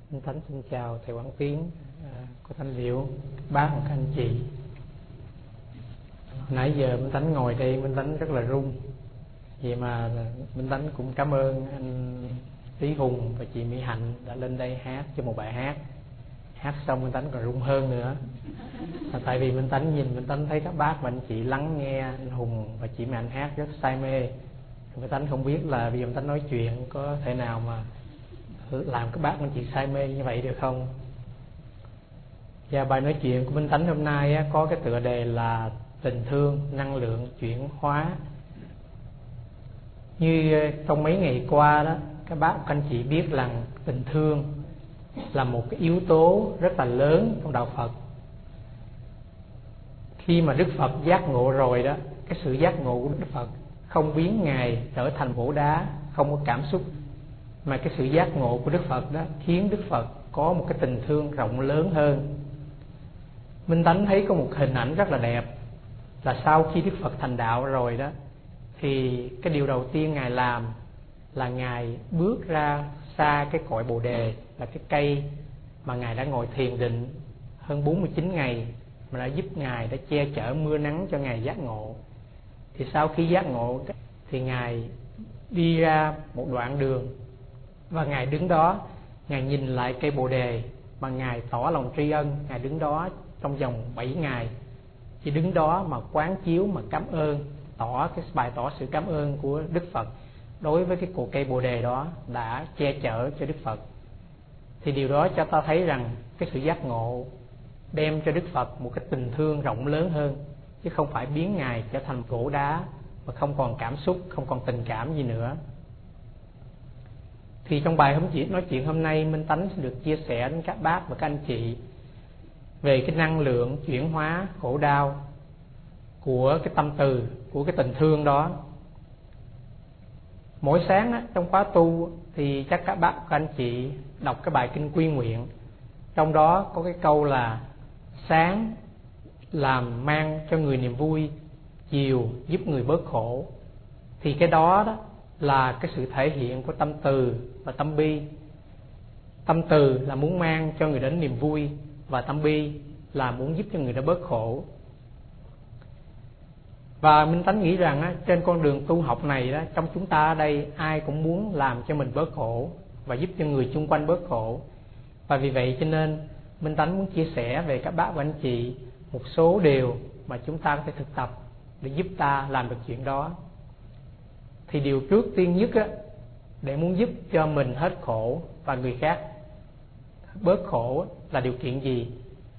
Minh Tánh xin chào thầy Quảng Tiến, cô Thanh Liễu, bác và các anh chị. Nãy giờ Minh Tánh ngồi đây, Minh Tánh rất là run. Vậy mà Minh Tánh cũng cảm ơn anh Lý Hùng và chị Mỹ Hạnh đã lên đây hát cho một bài hát. Hát xong Minh Tánh còn run hơn nữa. Là tại vì Minh Tánh nhìn, Minh Tánh thấy các bác và anh chị lắng nghe anh Hùng và chị Mỹ Hạnh hát rất say mê. Minh Tánh không biết là bây giờ Minh Tánh nói chuyện có thể nào mà làm các bác anh chị say mê như vậy được không? Và bài nói chuyện của Minh Tánh hôm nay có cái tựa đề là tình thương, năng lượng, chuyển hóa. Như trong mấy ngày qua đó, các bác các anh chị biết rằng tình thương là một cái yếu tố rất là lớn trong đạo Phật. Khi mà Đức Phật giác ngộ rồi đó, cái sự giác ngộ của Đức Phật không biến Ngài trở thành gỗ đá, không có cảm xúc, mà cái sự giác ngộ của Đức Phật đó khiến Đức Phật có một cái tình thương rộng lớn hơn. Minh Tánh thấy có một hình ảnh rất là đẹp, là sau khi Đức Phật thành đạo rồi đó, thì cái điều đầu tiên Ngài làm là Ngài bước ra xa cái cội Bồ Đề, là cái cây mà Ngài đã ngồi thiền định hơn 49 ngày, mà đã giúp Ngài, đã che chở mưa nắng cho Ngài giác ngộ. Thì sau khi giác ngộ thì Ngài đi ra một đoạn đường, và Ngài đứng đó, Ngài nhìn lại cây Bồ Đề mà Ngài tỏ lòng tri ân. Ngài đứng đó trong vòng 7 ngày, chỉ đứng đó mà quán chiếu, mà cảm ơn, bày tỏ sự cảm ơn của Đức Phật đối với cái cội cây Bồ Đề đó đã che chở cho Đức Phật. Thì điều đó cho ta thấy rằng cái sự giác ngộ đem cho Đức Phật một cái tình thương rộng lớn hơn, chứ không phải biến Ngài trở thành gỗ đá mà không còn cảm xúc, không còn tình cảm gì nữa. Thì trong bài nói chuyện hôm nay, Minh Tánh sẽ được chia sẻ đến các bác và các anh chị về cái năng lượng chuyển hóa khổ đau của cái tâm từ, của cái tình thương đó. Mỗi sáng trong khóa tu thì chắc các bác và các anh chị đọc cái bài kinh Quy Nguyện. Trong đó có cái câu là sáng làm mang cho người niềm vui, chiều giúp người bớt khổ. Thì cái đó là cái sự thể hiện của tâm từ và tâm bi. Tâm từ là muốn mang cho người đến niềm vui, và tâm bi là muốn giúp cho người đó bớt khổ. Và Minh Tánh nghĩ rằng trên con đường tu học này đó, trong chúng ta ở đây ai cũng muốn làm cho mình bớt khổ và giúp cho người chung quanh bớt khổ. Và vì vậy cho nên Minh Tánh muốn chia sẻ về các bác và anh chị một số điều mà chúng ta có thể thực tập để giúp ta làm được chuyện đó. Thì điều trước tiên nhất để muốn giúp cho mình hết khổ và người khác bớt khổ là điều kiện gì?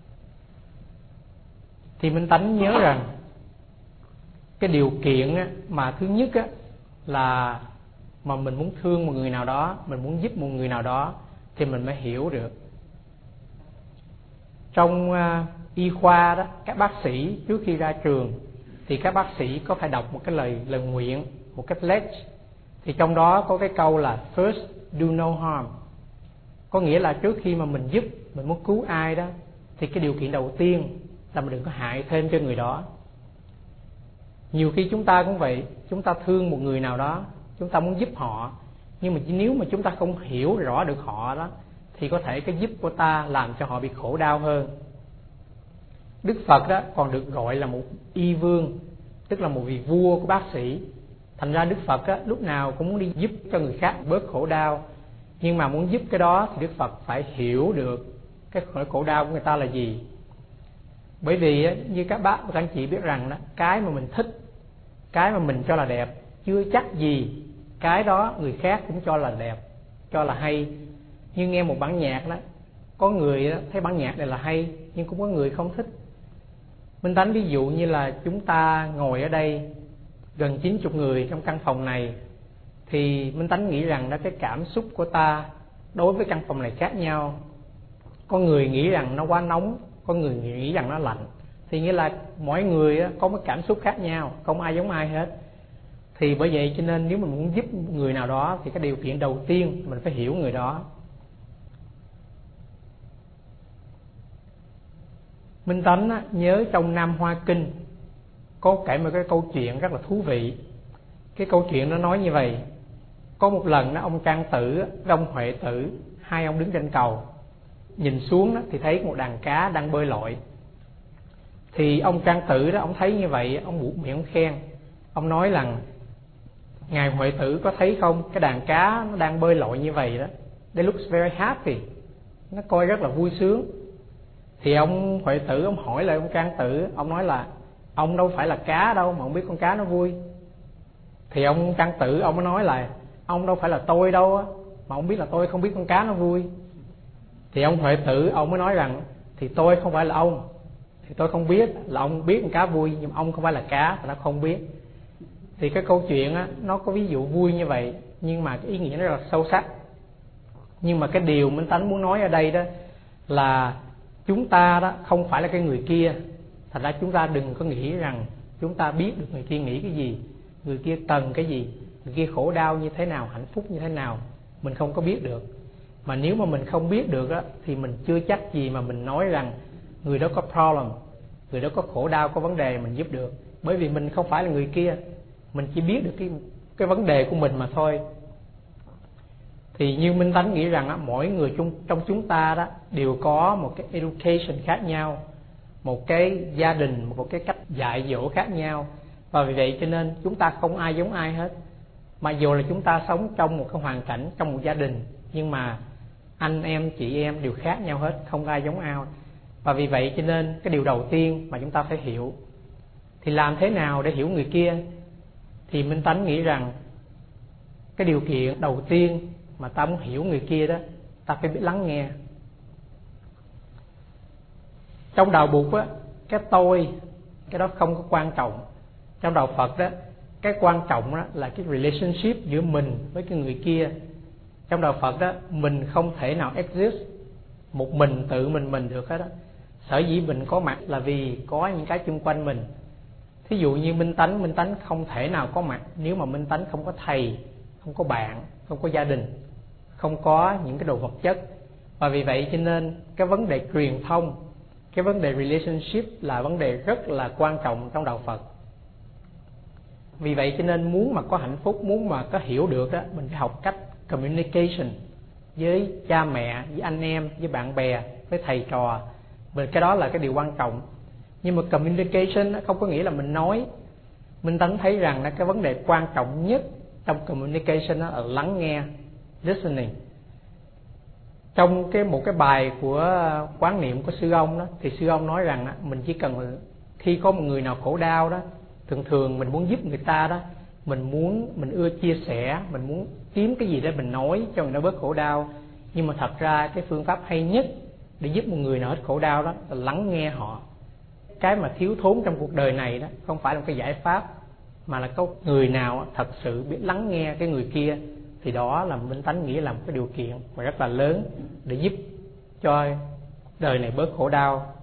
Thì Minh Tánh nhớ rằng cái điều kiện mà thứ nhất là mà mình muốn thương một người nào đó, mình muốn giúp một người nào đó, thì mình mới hiểu được. Trong y khoa đó, các bác sĩ trước khi ra trường thì các bác sĩ có phải đọc một cái lời nguyện, một cái pledge. Thì trong đó có cái câu là first do no harm. Có nghĩa là trước khi mà mình giúp, mình muốn cứu ai đó, thì cái điều kiện đầu tiên là mình đừng có hại thêm cho người đó. Nhiều khi chúng ta cũng vậy, chúng ta thương một người nào đó, chúng ta muốn giúp họ, nhưng mà nếu mà chúng ta không hiểu rõ được họ đó, thì có thể cái giúp của ta làm cho họ bị khổ đau hơn. Đức Phật đó còn được gọi là một y vương, tức là một vị vua của bác sĩ. Thành ra Đức Phật lúc nào cũng muốn đi giúp cho người khác bớt khổ đau. Nhưng mà muốn giúp cái đó thì Đức Phật phải hiểu được cái nỗi khổ đau của người ta là gì. Bởi vì như các bác và các anh chị biết rằng đó, cái mà mình thích, cái mà mình cho là đẹp, chưa chắc gì cái đó người khác cũng cho là đẹp, cho là hay. Như nghe một bản nhạc đó, có người thấy bản nhạc này là hay, nhưng cũng có người không thích. Minh Tánh ví dụ như là chúng ta ngồi ở đây gần 90 người trong căn phòng này, thì Minh Tánh nghĩ rằng đó, cái cảm xúc của ta đối với căn phòng này khác nhau. Có người nghĩ rằng nó quá nóng, có người nghĩ rằng nó lạnh. Thì nghĩa là mỗi người có một cảm xúc khác nhau, không ai giống ai hết. Thì bởi vậy cho nên nếu mình muốn giúp người nào đó thì cái điều kiện đầu tiên mình phải hiểu người đó. Minh Tánh nhớ trong Nam Hoa Kinh có kể một cái câu chuyện rất là thú vị. Cái câu chuyện nó nói như vậy: có một lần ông Trang Tử với ông Huệ Tử, hai ông đứng trên cầu. nhìn xuống đó, thì thấy một đàn cá đang bơi lội. Thì ông Trang Tử đó, ông thấy như vậy, ông buột miệng ông khen. Ông nói rằng: ngài Huệ Tử có thấy không, cái đàn cá nó đang bơi lội như vậy đó, they look very happy, nó coi rất là vui sướng. Thì ông Huệ Tử ông hỏi lại ông Trang Tử, ông nói là: ông đâu phải là cá đâu mà ông biết con cá nó vui. Thì ông Trang Tử ông mới nói là: ông đâu phải là tôi đâu á, mà ông biết là tôi không biết con cá nó vui. Thì ông Huệ Tử ông mới nói rằng: thì tôi không phải là ông, thì tôi không biết là ông biết con cá vui, nhưng mà ông không phải là cá thì nó không biết. Thì cái câu chuyện á, nó có ví dụ vui như vậy, nhưng mà cái ý nghĩa nó rất là sâu sắc. Nhưng mà cái điều Minh Tánh muốn nói ở đây đó là chúng ta đó không phải là cái người kia. Thành ra chúng ta đừng có nghĩ rằng chúng ta biết được người kia nghĩ cái gì, người kia cần cái gì, người kia khổ đau như thế nào, hạnh phúc như thế nào. Mình không có biết được. Mà nếu mà mình không biết được đó, thì mình chưa chắc gì mà mình nói rằng người đó có problem, người đó có khổ đau, có vấn đề mình giúp được. Bởi vì mình không phải là người kia, mình chỉ biết được cái vấn đề của mình mà thôi. Thì như Minh Tánh nghĩ rằng á, mỗi người trong chúng ta đó đều có một cái education khác nhau, một cái gia đình, một cái cách dạy dỗ khác nhau. Và vì vậy cho nên chúng ta không ai giống ai hết. Mặc dù là chúng ta sống trong một cái hoàn cảnh, trong một gia đình, nhưng mà anh em, chị em đều khác nhau hết, không ai giống ai. Và vì vậy cho nên cái điều đầu tiên mà chúng ta phải hiểu, thì làm thế nào để hiểu người kia? Thì Minh Tánh nghĩ rằng cái điều kiện đầu tiên mà ta muốn hiểu người kia đó, ta phải biết lắng nghe. Trong đạo Bụt á, cái tôi, cái đó không có quan trọng. Trong đạo Phật đó, cái quan trọng đó là cái relationship giữa mình với cái người kia. Trong đạo Phật đó, mình không thể nào exist một mình, tự mình được hết đó. Sở dĩ mình có mặt là vì có những cái xung quanh mình. Thí dụ như Minh Tánh không thể nào có mặt nếu mà Minh Tánh không có thầy, không có bạn, không có gia đình, không có những cái đồ vật chất. Và vì vậy cho nên cái vấn đề truyền thông, cái vấn đề relationship là vấn đề rất là quan trọng trong đạo Phật. Vì vậy cho nên muốn mà có hạnh phúc, muốn mà có hiểu được đó, mình phải học cách communication với cha mẹ, với anh em, với bạn bè, với thầy trò. Và cái đó là cái điều quan trọng. Nhưng mà communication không có nghĩa là mình nói. Minh Tánh thấy rằng là cái vấn đề quan trọng nhất trong communication là lắng nghe, listening. Trong một cái bài của quán niệm của sư ông đó, thì sư ông nói rằng mình chỉ cần khi có một người nào khổ đau đó, thường mình muốn giúp người ta đó, mình ưa chia sẻ, mình muốn kiếm cái gì để mình nói cho người ta bớt khổ đau. Nhưng mà thật ra cái phương pháp hay nhất để giúp một người nào hết khổ đau đó là lắng nghe họ. Cái mà thiếu thốn trong cuộc đời này đó không phải là một cái giải pháp, mà là có người nào thật sự biết lắng nghe cái người kia, thì đó là Minh Tánh nghĩ là một cái điều kiện mà rất là lớn để giúp cho đời này bớt khổ đau.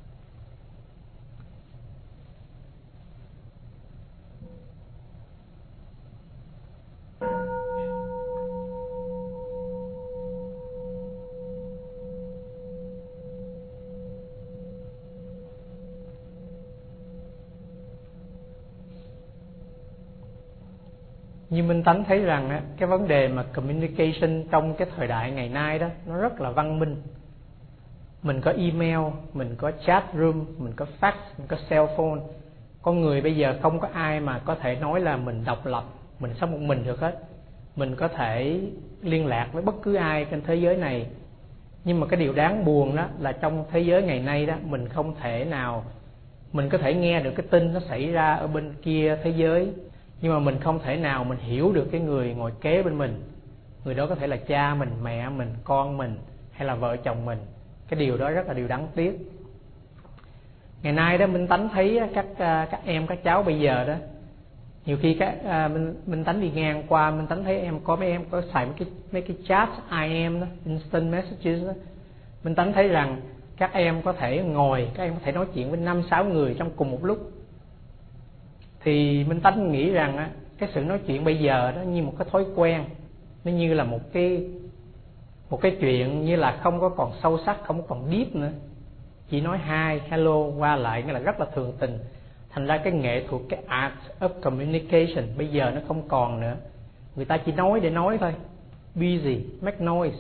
Như Minh Tánh thấy rằng cái vấn đề mà communication trong cái thời đại ngày nay đó, nó rất là văn minh. Mình có email, mình có chat room, mình có fax, mình có cell phone. Con người bây giờ không có ai mà có thể nói là mình độc lập, mình sống một mình được hết. Mình có thể liên lạc với bất cứ ai trên thế giới này. Nhưng mà cái điều đáng buồn đó là trong thế giới ngày nay đó, mình không thể nào, mình có thể nghe được cái tin nó xảy ra ở bên kia thế giới, nhưng mà mình không thể nào mình hiểu được cái người ngồi kế bên mình. Người đó có thể là cha mình, mẹ mình, con mình, hay là vợ chồng mình. Cái điều đó rất là điều đáng tiếc. Ngày nay đó Minh Tánh thấy các em, các cháu bây giờ đó, nhiều khi Minh Tánh đi ngang qua, Minh Tánh thấy mấy em có xài mấy cái chat IM đó, instant messages đó. Minh Tánh thấy rằng các em có thể ngồi, các em có thể nói chuyện với 5-6 người trong cùng một lúc. Thì Minh Tánh nghĩ rằng cái sự nói chuyện bây giờ đó như một cái thói quen, nó như là một cái chuyện như là không có còn sâu sắc, không còn deep nữa, chỉ nói hi, hello qua lại, nghĩa là rất là thường tình. Thành ra cái nghệ thuật, cái art of communication bây giờ nó không còn nữa. Người ta chỉ nói để nói thôi, busy, make noise,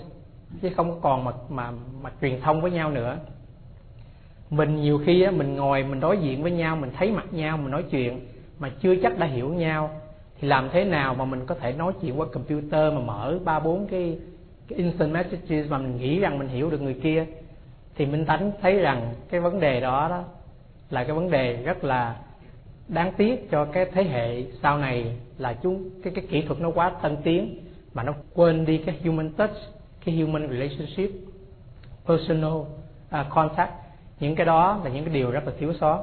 chứ không còn mà truyền thông với nhau nữa. Mình nhiều khi á, mình ngồi mình đối diện với nhau, mình thấy mặt nhau, mình nói chuyện mà chưa chắc đã hiểu nhau, thì làm thế nào mà mình có thể nói chuyện qua computer mà mở 3-4 cái instant messages mà mình nghĩ rằng mình hiểu được người kia. Thì Minh Tánh thấy rằng cái vấn đề đó là cái vấn đề rất là đáng tiếc cho cái thế hệ sau này, là cái kỹ thuật nó quá tân tiến mà nó quên đi cái human touch, cái human relationship, personal contact. Những cái đó là những cái điều rất là thiếu sót.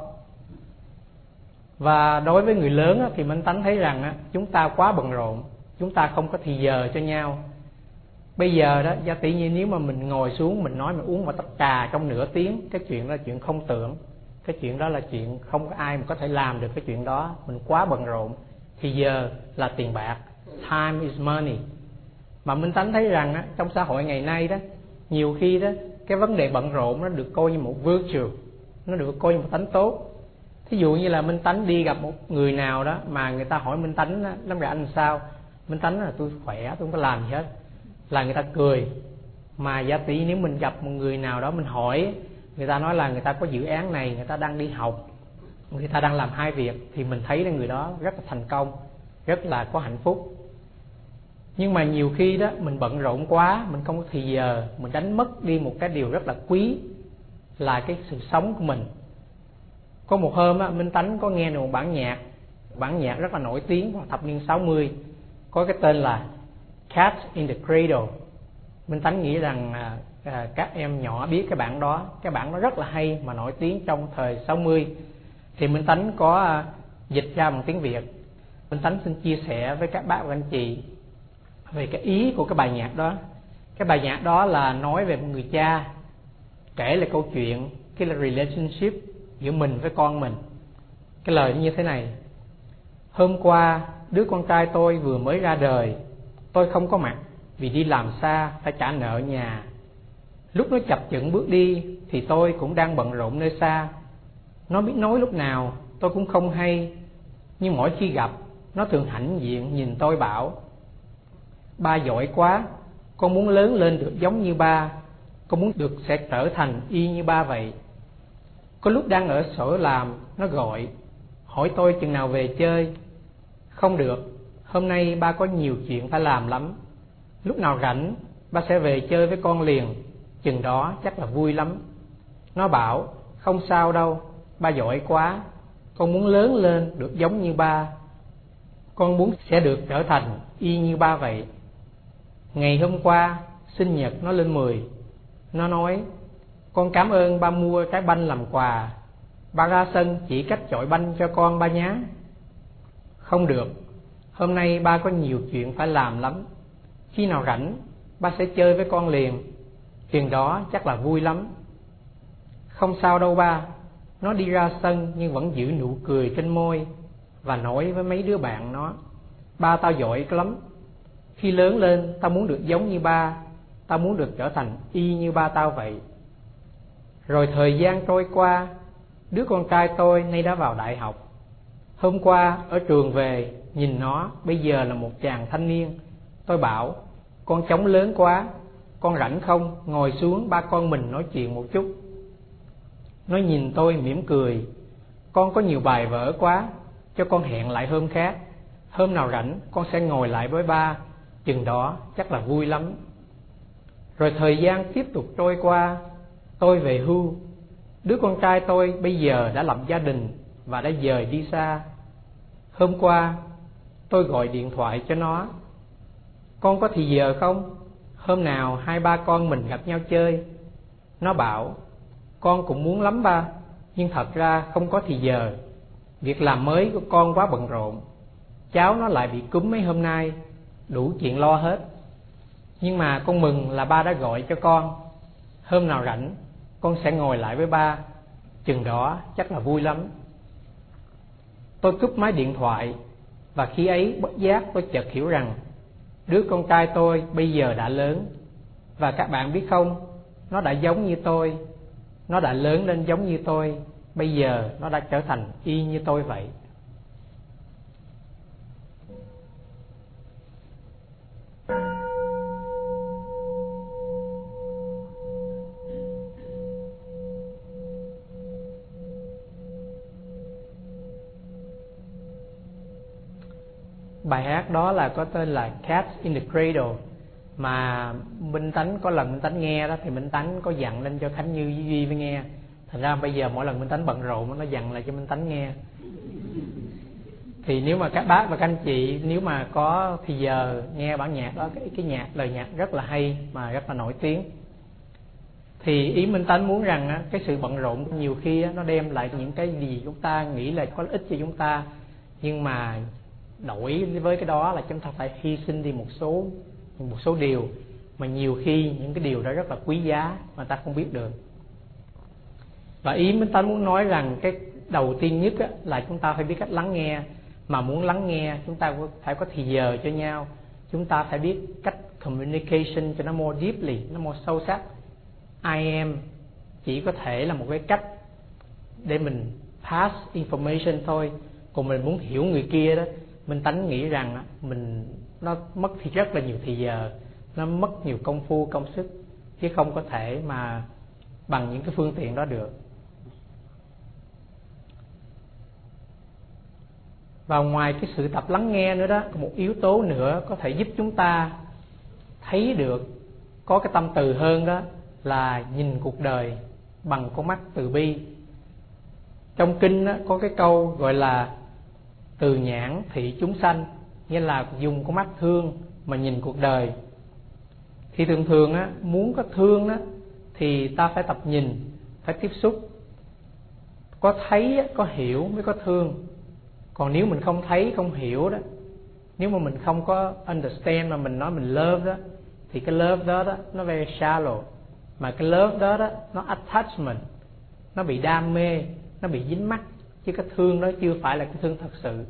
Và đối với người lớn thì Minh Tánh thấy rằng chúng ta quá bận rộn, chúng ta không có thì giờ cho nhau. Bây giờ đó, giả tỷ như nếu mà mình ngồi xuống mình nói mình uống một tách trà trong nửa tiếng, cái chuyện đó là chuyện không tưởng. Cái chuyện đó là chuyện không có ai mà có thể làm được cái chuyện đó. Mình quá bận rộn. Thì giờ là tiền bạc, time is money. Mà Minh Tánh thấy rằng trong xã hội ngày nay đó, nhiều khi đó cái vấn đề bận rộn nó được coi như một virtue, nó được coi như một tánh tốt. Thí dụ như là Minh Tánh đi gặp một người nào đó mà người ta hỏi Minh Tánh lắm rồi anh sao, Minh Tánh là tôi khỏe, tôi không có làm gì hết, là người ta cười. Mà giả tỷ nếu mình gặp một người nào đó mình hỏi, người ta nói là người ta có dự án này, người ta đang đi học, người ta đang làm hai việc, thì mình thấy là người đó rất là thành công, rất là có hạnh phúc. Nhưng mà nhiều khi đó mình bận rộn quá, mình không có thì giờ, mình đánh mất đi một cái điều rất là quý, là cái sự sống của mình. Có một hôm Minh Tánh có nghe được một bản nhạc rất là nổi tiếng vào thập niên 60, có cái tên là Cat in the Cradle. Minh Tánh nghĩ rằng các em nhỏ biết cái bản đó rất là hay mà nổi tiếng trong thời 60. Thì Minh Tánh có dịch ra bằng tiếng Việt. Minh Tánh xin chia sẻ với các bác và anh chị về cái ý của cái bài nhạc đó. Cái bài nhạc đó là nói về một người cha kể lại câu chuyện cái relationship giữa mình với con mình. Cái lời như thế này: hôm qua đứa con trai tôi vừa mới ra đời, tôi không có mặt vì đi làm xa phải trả nợ nhà. Lúc nó chập chững bước đi thì tôi cũng đang bận rộn nơi xa. Nó biết nói lúc nào tôi cũng không hay, nhưng mỗi khi gặp nó thường hãnh diện nhìn tôi bảo: ba giỏi quá, con muốn lớn lên được giống như ba, con muốn được sẽ trở thành y như ba vậy. Có lúc đang ở sở làm, nó gọi hỏi tôi chừng nào về chơi. Không được, hôm nay ba có nhiều chuyện phải làm lắm. Lúc nào rảnh ba sẽ về chơi với con liền, chừng đó chắc là vui lắm. Nó bảo không sao đâu, ba giỏi quá, con muốn lớn lên được giống như ba, con muốn sẽ được trở thành y như ba vậy. Ngày hôm qua sinh nhật nó lên 10, nó nói con cảm ơn ba mua trái banh làm quà, ba ra sân chỉ cách chọi banh cho con ba nhé. Không được, hôm nay ba có nhiều chuyện phải làm lắm, khi nào rảnh ba sẽ chơi với con liền, chừng đó chắc là vui lắm. Không sao đâu ba, nó đi ra sân nhưng vẫn giữ nụ cười trên môi và nói với mấy đứa bạn nó: ba tao giỏi lắm, khi lớn lên tao muốn được giống như ba, tao muốn được trở thành y như ba tao vậy. Rồi thời gian trôi qua, đứa con trai tôi nay đã vào đại học. Hôm qua ở trường về, nhìn nó bây giờ là một chàng thanh niên. Tôi bảo con trống lớn quá, con rảnh không ngồi xuống ba con mình nói chuyện một chút. Nó nhìn tôi mỉm cười: con có nhiều bài vở quá, cho con hẹn lại hôm khác, hôm nào rảnh con sẽ ngồi lại với ba, chừng đó chắc là vui lắm. Rồi thời gian tiếp tục trôi qua, tôi về hưu. Đứa con trai tôi bây giờ đã lập gia đình và đã dời đi xa. Hôm qua tôi gọi điện thoại cho nó: con có thì giờ không, hôm nào hai ba con mình gặp nhau chơi. Nó bảo con cũng muốn lắm ba, nhưng thật ra không có thì giờ, việc làm mới của con quá bận rộn. Cháu nó lại bị cúm mấy hôm nay, đủ chuyện lo hết. Nhưng mà con mừng là ba đã gọi cho con, hôm nào rảnh con sẽ ngồi lại với ba, chừng đó chắc là vui lắm. Tôi cúp máy điện thoại, và khi ấy bất giác tôi chợt hiểu rằng đứa con trai tôi bây giờ đã lớn. Và các bạn biết không, nó đã giống như tôi, nó đã lớn lên giống như tôi, bây giờ nó đã trở thành y như tôi vậy. bài hát đó là có tên là Cats in the Cradle, mà Minh Tánh có lần Minh Tánh nghe đó thì Minh Tánh có dặn lên cho Khánh Như với Duy với nghe. Thành ra bây giờ mỗi lần Minh Tánh bận rộn nó dặn lại cho Minh Tánh nghe. Thì nếu mà các bác và các anh chị nếu mà có thì giờ nghe bản nhạc đó, cái nhạc lời nhạc rất là hay mà rất là nổi tiếng, thì ý Minh Tánh muốn rằng á, cái sự bận rộn nhiều khi á, nó đem lại những cái gì chúng ta nghĩ là có ích cho chúng ta, nhưng mà đổi với cái đó là chúng ta phải hy sinh đi một số điều mà nhiều khi những cái điều đó rất là quý giá mà ta không biết được. Và ý Minh Tánh muốn nói rằng cái đầu tiên nhất á, là chúng ta phải biết cách lắng nghe. Mà muốn lắng nghe chúng ta phải có thì giờ cho nhau. Chúng ta phải biết cách communication cho nó more deeply, nó more sâu sắc. I am chỉ có thể là một cái cách để mình pass information thôi. Còn mình muốn hiểu người kia đó, Minh Tánh nghĩ rằng nó mất thì rất là nhiều thì giờ, nó mất nhiều công phu công sức, chứ không có thể mà bằng những cái phương tiện đó được. Và ngoài cái sự tập lắng nghe nữa đó, một yếu tố nữa có thể giúp chúng ta thấy được, có cái tâm từ hơn đó, là nhìn cuộc đời bằng con mắt từ bi. Trong kinh đó, có cái câu gọi là từ nhãn thị chúng sanh, nghĩa là dùng con mắt thương mà nhìn cuộc đời. Thì thường á, muốn có thương đó thì ta phải tập nhìn, phải tiếp xúc, có thấy có hiểu mới có thương. Còn nếu mình không thấy không hiểu đó, nếu mà mình không có understand mà mình nói mình love đó, thì cái love đó nó very shallow. Mà cái love đó nó attachment, nó bị đam mê, nó bị dính mắc, chứ cái thương đó chưa phải là cái thương thật sự.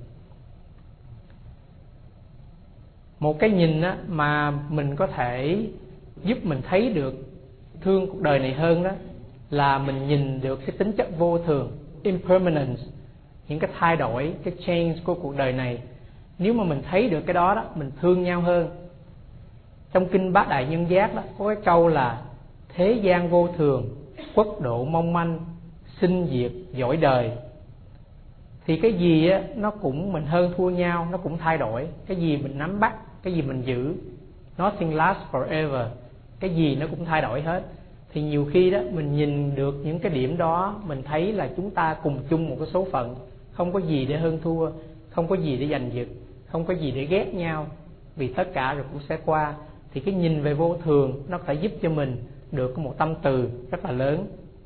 Một cái nhìn á, mà mình có thể giúp mình thấy được thương cuộc đời này hơn đó, là mình nhìn được cái tính chất vô thường, impermanence, những cái thay đổi, cái change của cuộc đời này. Nếu mà mình thấy được cái đó đó, mình thương nhau hơn. Trong kinh Bát Đại Nhân Giác đó có cái câu là thế gian vô thường, quốc độ mong manh, sinh diệt dõi đời. Thì cái gì á, nó cũng mình hơn thua nhau, nó cũng thay đổi. Cái gì mình nắm bắt, cái gì mình giữ, nothing lasts forever. Cái gì nó cũng thay đổi hết. Thì nhiều khi đó mình nhìn được những cái điểm đó, mình thấy là chúng ta cùng chung một cái số phận, không có gì để hơn thua, không có gì để giành giật, không có gì để ghét nhau, vì tất cả rồi cũng sẽ qua. Thì cái nhìn về vô thường nó phải giúp cho mình được có một tâm từ rất là lớn.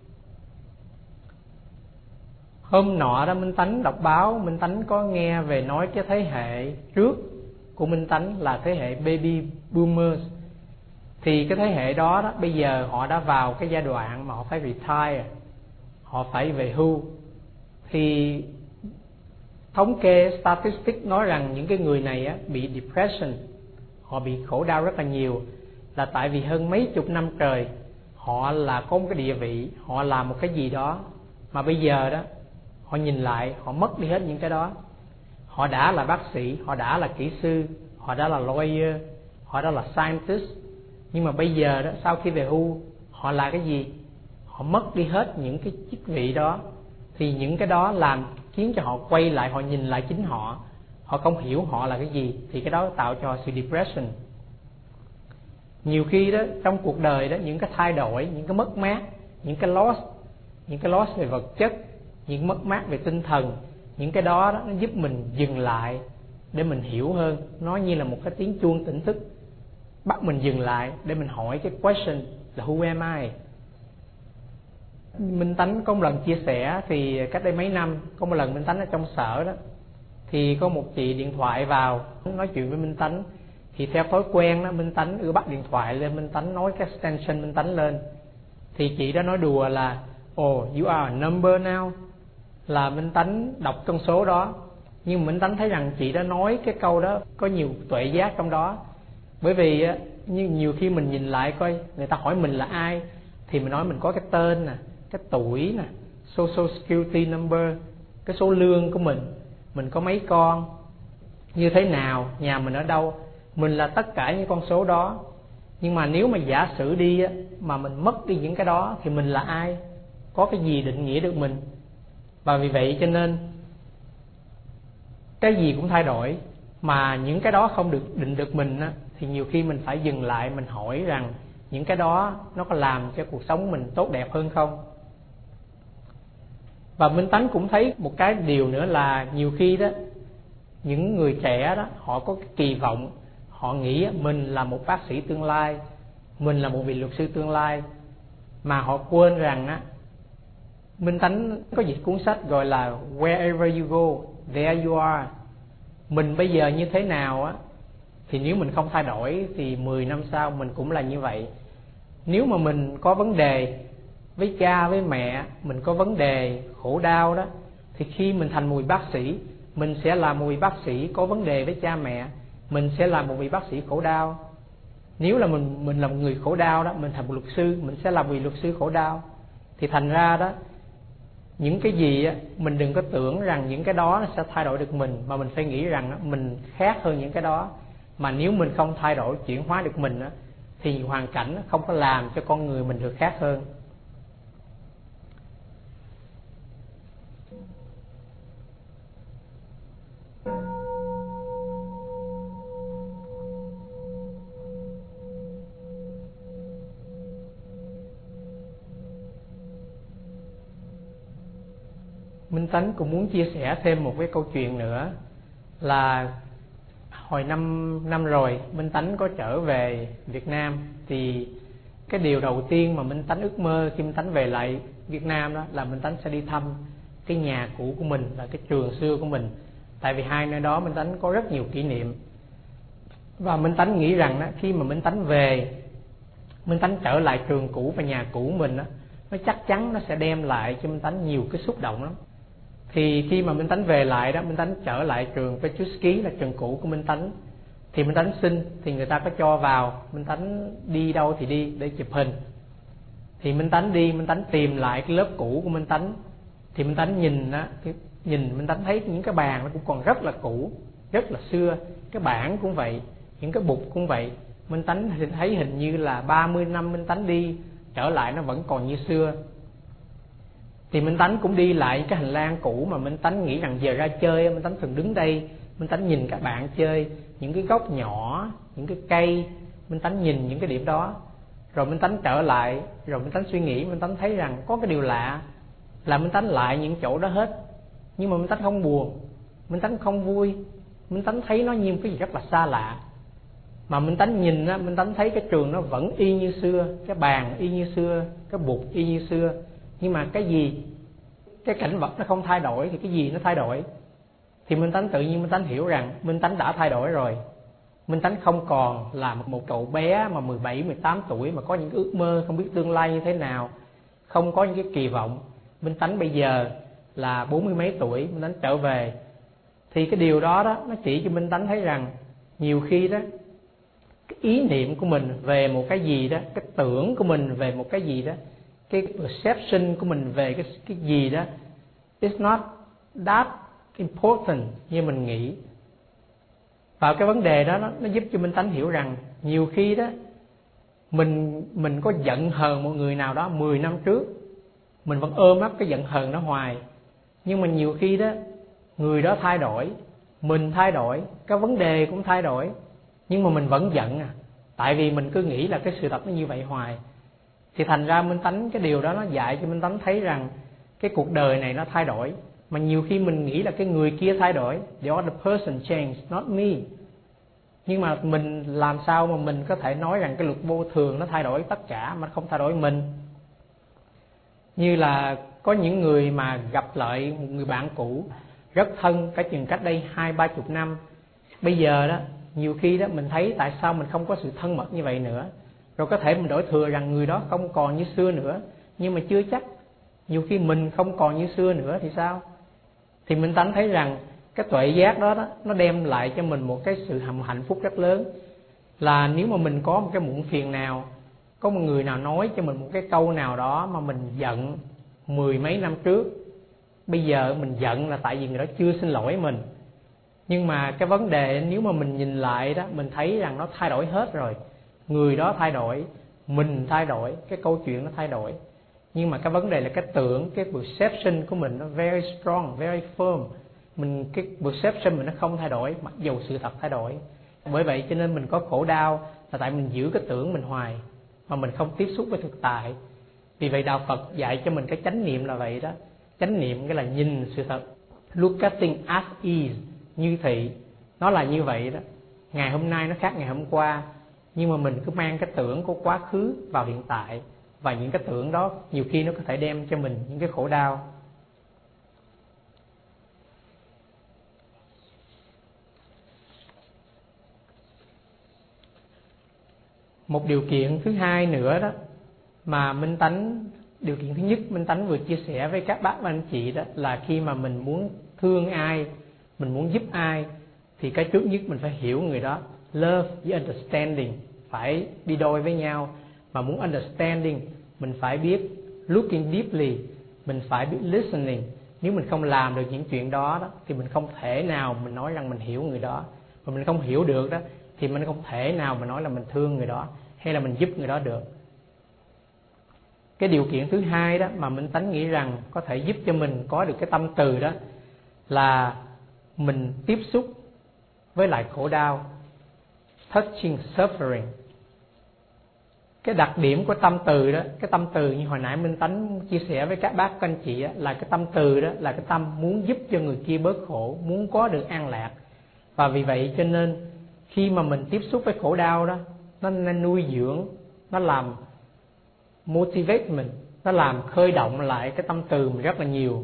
Hôm nọ đó Minh Tánh đọc báo, Minh Tánh có nghe về nói cái thế hệ trước của Minh Tánh là thế hệ baby boomers. Thì cái thế hệ đó đó bây giờ họ đã vào cái giai đoạn mà họ phải retire, họ phải về hưu. Thì thống kê statistics nói rằng những cái người này á, bị depression, họ bị khổ đau rất là nhiều, là tại vì hơn mấy chục năm trời họ là có một cái địa vị, họ làm một cái gì đó mà bây giờ đó họ nhìn lại họ mất đi hết những cái đó. Họ đã là bác sĩ, họ đã là kỹ sư, họ đã là lawyer, họ đã là scientist, nhưng mà bây giờ đó sau khi về hưu họ là cái gì? Họ mất đi hết những cái chức vị đó. Thì những cái đó làm khiến cho họ quay lại, họ nhìn lại chính họ, họ không hiểu họ là cái gì, thì cái đó tạo cho sự depression. Nhiều khi đó trong cuộc đời đó, những cái thay đổi, những cái mất mát, những cái loss về vật chất, những mất mát về tinh thần, những cái đó, nó giúp mình dừng lại để mình hiểu hơn. Nó như là một cái tiếng chuông tỉnh thức, bắt mình dừng lại để mình hỏi cái question là who am I. Minh Tánh có một lần chia sẻ, thì cách đây mấy năm có một lần Minh Tánh ở trong sở đó, thì có một chị điện thoại vào nói chuyện với Minh Tánh. Thì theo thói quen đó, Minh Tánh ưa bắt điện thoại lên, Minh Tánh nói cái extension Minh Tánh lên. Thì chị đó nói đùa là oh you are a number now, là Minh Tánh đọc con số đó. Nhưng Minh Tánh thấy rằng chị đã nói cái câu đó có nhiều tuệ giác trong đó. Bởi vì như nhiều khi mình nhìn lại coi người ta hỏi mình là ai, thì mình nói mình có cái tên nè, cái tuổi nè, social security number, cái số lương của mình có mấy con, như thế nào, nhà mình ở đâu. Mình là tất cả những con số đó. Nhưng mà nếu mà giả sử đi mà mình mất đi những cái đó thì mình là ai, có cái gì định nghĩa được mình. Và vì vậy cho nên cái gì cũng thay đổi, mà những cái đó không được định được mình á, thì nhiều khi mình phải dừng lại, mình hỏi rằng những cái đó nó có làm cho cuộc sống mình tốt đẹp hơn không. Và Minh Tánh cũng thấy một cái điều nữa là nhiều khi đó, những người trẻ đó, họ có cái kỳ vọng, họ nghĩ mình là một bác sĩ tương lai, mình là một vị luật sư tương lai, mà họ quên rằng á, Minh Tánh có dịch cuốn sách gọi là Wherever you go, there you are. Mình bây giờ như thế nào á, thì nếu mình không thay đổi thì 10 năm sau mình cũng là như vậy. Nếu mà mình có vấn đề với cha với mẹ, mình có vấn đề khổ đau đó, thì khi mình thành một vị bác sĩ, mình sẽ là một vị bác sĩ có vấn đề với cha mẹ, mình sẽ là một vị bác sĩ khổ đau. Nếu là mình là một người khổ đau đó, mình thành một luật sư, mình sẽ là một vị luật sư khổ đau. Thì thành ra đó, những cái gì á, mình đừng có tưởng rằng những cái đó nó sẽ thay đổi được mình, mà mình phải nghĩ rằng mình khác hơn những cái đó. Mà nếu mình không thay đổi, chuyển hóa được mình á, thì hoàn cảnh không có làm cho con người mình được khác hơn. Minh Tánh cũng muốn chia sẻ thêm một cái câu chuyện nữa là hồi năm rồi Minh Tánh có trở về Việt Nam, thì cái điều đầu tiên mà Minh Tánh ước mơ khi Minh Tánh về lại Việt Nam đó là Minh Tánh sẽ đi thăm cái nhà cũ của mình, là cái trường xưa của mình. Tại vì hai nơi đó Minh Tánh có rất nhiều kỷ niệm. Và Minh Tánh nghĩ rằng đó, khi mà Minh Tánh về, Minh Tánh trở lại trường cũ và nhà cũ của mình đó, nó chắc chắn nó sẽ đem lại cho Minh Tánh nhiều cái xúc động lắm. Thì khi mà Minh Tánh về lại đó, Minh Tánh trở lại trường Petruski là trường cũ của Minh Tánh, thì Minh Tánh xin thì người ta có cho vào. Minh Tánh đi đâu thì đi để chụp hình. Thì Minh Tánh đi, Minh Tánh tìm lại cái lớp cũ của Minh Tánh. Thì Minh Tánh nhìn á, Minh Tánh thấy những cái bàn nó cũng còn rất là cũ, rất là xưa. Cái bảng cũng vậy, những cái bục cũng vậy. Minh Tánh thấy hình như là 30 năm Minh Tánh đi, trở lại nó vẫn còn như xưa. Thì Minh Tánh cũng đi lại cái hành lang cũ mà Minh Tánh nghĩ rằng giờ ra chơi, Minh Tánh thường đứng đây, Minh Tánh nhìn các bạn chơi, những cái góc nhỏ, những cái cây, Minh Tánh nhìn những cái điểm đó. Rồi Minh Tánh trở lại, rồi Minh Tánh suy nghĩ, Minh Tánh thấy rằng có cái điều lạ là Minh Tánh lại những chỗ đó hết. Nhưng mà Minh Tánh không buồn, Minh Tánh không vui, Minh Tánh thấy nó như cái gì rất là xa lạ. Mà Minh Tánh nhìn á, Minh Tánh thấy cái trường nó vẫn y như xưa, cái bàn y như xưa, cái bục y như xưa. Nhưng mà cái gì, cái cảnh vật nó không thay đổi thì cái gì nó thay đổi? Thì Minh Tánh tự nhiên Minh Tánh hiểu rằng Minh Tánh đã thay đổi rồi. Minh Tánh không còn là một cậu bé mà 17, 18 tuổi mà có những ước mơ không biết tương lai như thế nào, không có những cái kỳ vọng. Minh Tánh bây giờ là 40 mấy tuổi, Minh Tánh trở về. Thì cái điều đó đó, nó chỉ cho Minh Tánh thấy rằng nhiều khi đó, cái ý niệm của mình về một cái gì đó, cái tưởng của mình về một cái gì đó, cái perception của mình về cái gì đó, it's not that important như mình nghĩ. Và cái vấn đề đó nó giúp cho Minh Tánh hiểu rằng nhiều khi đó mình có giận hờn một người nào đó 10 năm trước, mình vẫn ôm ấp cái giận hờn đó hoài. Nhưng mà nhiều khi đó người đó thay đổi, mình thay đổi, cái vấn đề cũng thay đổi, nhưng mà mình vẫn giận tại vì mình cứ nghĩ là cái sự thật nó như vậy hoài. Thì thành ra Minh Tánh cái điều đó nó dạy cho Minh Tánh thấy rằng cái cuộc đời này nó thay đổi. Mà nhiều khi mình nghĩ là cái người kia thay đổi, the other person changed, not me. Nhưng mà mình làm sao mà mình có thể nói rằng cái luật vô thường nó thay đổi tất cả mà không thay đổi mình? Như là có những người mà gặp lại một người bạn cũ rất thân cả chừng cách đây 20-30 năm. Bây giờ đó nhiều khi đó mình thấy tại sao mình không có sự thân mật như vậy nữa. Rồi có thể mình đổi thừa rằng người đó không còn như xưa nữa, nhưng mà chưa chắc. Nhiều khi mình không còn như xưa nữa thì sao? Thì Minh Tánh thấy rằng cái tuệ giác đó nó đem lại cho mình một cái sự hạnh phúc rất lớn. Là nếu mà mình có một cái muộn phiền nào, có một người nào nói cho mình một cái câu nào đó mà mình giận 10 mấy năm trước, bây giờ mình giận là tại vì người đó chưa xin lỗi mình. Nhưng mà cái vấn đề nếu mà mình nhìn lại đó, mình thấy rằng nó thay đổi hết rồi. Người đó thay đổi, mình thay đổi, cái câu chuyện nó thay đổi. Nhưng mà cái vấn đề là cái tưởng, cái perception của mình nó very strong, very firm. cái perception mình nó không thay đổi mặc dù sự thật thay đổi. Bởi vậy cho nên mình có khổ đau là tại mình giữ cái tưởng mình hoài mà mình không tiếp xúc với thực tại. Vì vậy đạo Phật dạy cho mình cái chánh niệm là vậy đó. Chánh niệm cái là nhìn sự thật, look at things as is, như thị, nó là như vậy đó. Ngày hôm nay nó khác ngày hôm qua, nhưng mà mình cứ mang cái tưởng của quá khứ vào hiện tại, và những cái tưởng đó nhiều khi nó có thể đem cho mình những cái khổ đau. Một điều kiện thứ hai nữa đó mà Minh Tánh, điều kiện thứ nhất Minh Tánh vừa chia sẻ với các bác và anh chị đó là khi mà mình muốn thương ai, mình muốn giúp ai thì cái trước nhất mình phải hiểu người đó. Love với understanding phải đi đôi với nhau. Mà muốn understanding mình phải biết looking deeply, mình phải biết listening. Nếu mình không làm được những chuyện đó thì mình không thể nào mình nói rằng mình hiểu người đó. Mà mình không hiểu được đó thì mình không thể nào mà nói là mình thương người đó hay là mình giúp người đó được. Cái điều kiện thứ hai đó mà Minh Tánh nghĩ rằng có thể giúp cho mình có được cái tâm từ đó là mình tiếp xúc với lại khổ đau, touching suffering. Cái đặc điểm của tâm từ đó, cái tâm từ như hồi nãy Minh Tánh chia sẻ với các bác các anh chị đó, là cái tâm từ đó là cái tâm muốn giúp cho người kia bớt khổ, muốn có được an lạc. Và vì vậy cho nên khi mà mình tiếp xúc với khổ đau đó, nó nuôi dưỡng, nó làm motivate mình, nó làm khơi động lại cái tâm từ mình rất là nhiều.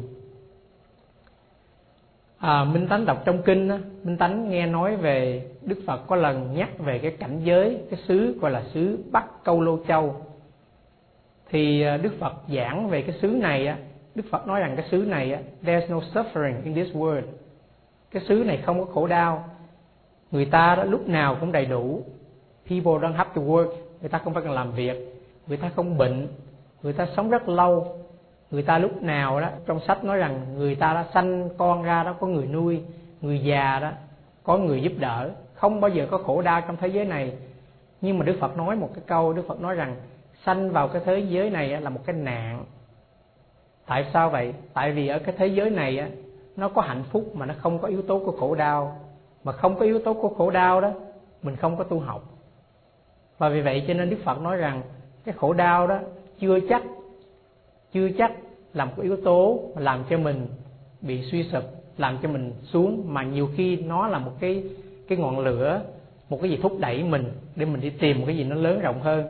Minh Tánh đọc trong kinh đó, Minh Tánh nghe nói về Đức Phật có lần nhắc về cái cảnh giới, cái xứ gọi là xứ Bắc Câu Lô Châu. Thì Đức Phật giảng về cái xứ này á, Đức Phật nói rằng cái xứ này á, there's no suffering in this world. Cái xứ này không có khổ đau. Người ta đó lúc nào cũng đầy đủ. People don't have to work, người ta không phải cần làm việc, người ta không bệnh, người ta sống rất lâu. Người ta lúc nào đó, trong sách nói rằng người ta đã sanh con ra đó có người nuôi, người già đó có người giúp đỡ, không bao giờ có khổ đau trong thế giới này. Nhưng mà Đức Phật nói một cái câu, Đức Phật nói rằng sanh vào cái thế giới này là một cái nạn. Tại sao vậy? Tại vì ở cái thế giới này nó có hạnh phúc mà nó không có yếu tố của khổ đau. Mà không có yếu tố của khổ đau đó, mình không có tu học. Và vì vậy cho nên Đức Phật nói rằng cái khổ đau đó chưa chắc là một cái yếu tố mà làm cho mình bị suy sụp, làm cho mình xuống, mà nhiều khi nó là một cái ngọn lửa, một cái gì thúc đẩy mình để mình đi tìm một cái gì nó lớn rộng hơn.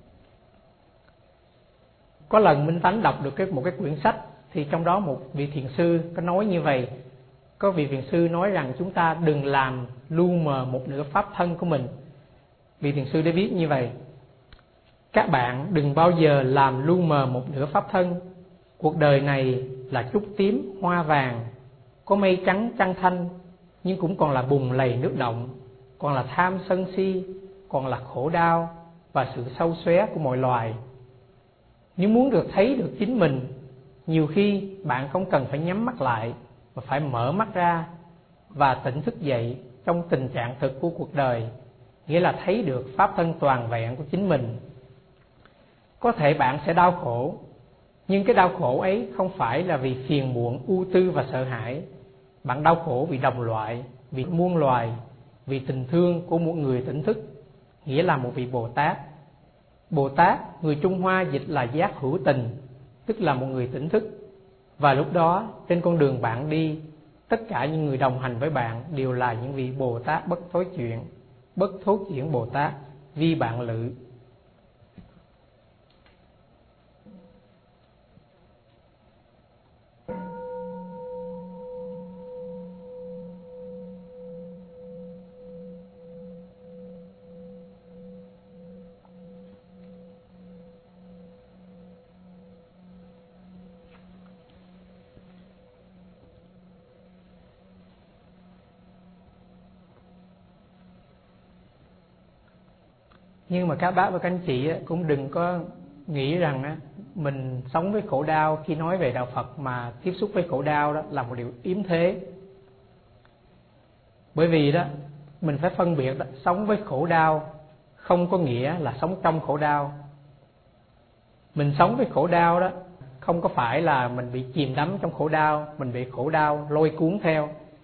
Có lần Minh Tánh đọc được một cái quyển sách, thì trong đó một vị thiền sư có nói như vậy. Có vị thiền sư nói rằng chúng ta đừng làm lu mờ một nửa pháp thân của mình. Vị thiền sư đã viết như vậy: các bạn đừng bao giờ làm lu mờ một nửa pháp thân. Cuộc đời này là trúc tím hoa vàng, có mây trắng trăng thanh, nhưng cũng còn là bùn lầy nước động, còn là tham sân si, còn là khổ đau và sự xâu xóe của mọi loài. Nếu muốn được thấy được chính mình, nhiều khi bạn không cần phải nhắm mắt lại, mà phải mở mắt ra và tỉnh thức dậy trong tình trạng thực của cuộc đời, nghĩa là thấy được pháp thân toàn vẹn của chính mình. Có thể bạn sẽ đau khổ, nhưng cái đau khổ ấy không phải là vì phiền muộn, ưu tư và sợ hãi. Bạn đau khổ vì đồng loại, vì muôn loài, vì tình thương của một người tỉnh thức, nghĩa là một vị Bồ Tát. Bồ Tát, người Trung Hoa dịch là giác hữu tình, tức là một người tỉnh thức. Và lúc đó, trên con đường bạn đi, tất cả những người đồng hành với bạn đều là những vị Bồ Tát bất thối chuyển Bồ Tát, vi bạn lự. Nhưng mà các bác và các anh chị cũng đừng có nghĩ rằng mình sống với khổ đau, khi nói về đạo Phật mà tiếp xúc với khổ đau đó là một điều yếm thế. Bởi vì đó mình phải phân biệt đó, sống với khổ đau không có nghĩa là sống trong khổ đau. Mình sống với khổ đau đó không có phải là mình bị chìm đắm trong khổ đau, mình bị khổ đau lôi cuốn theo.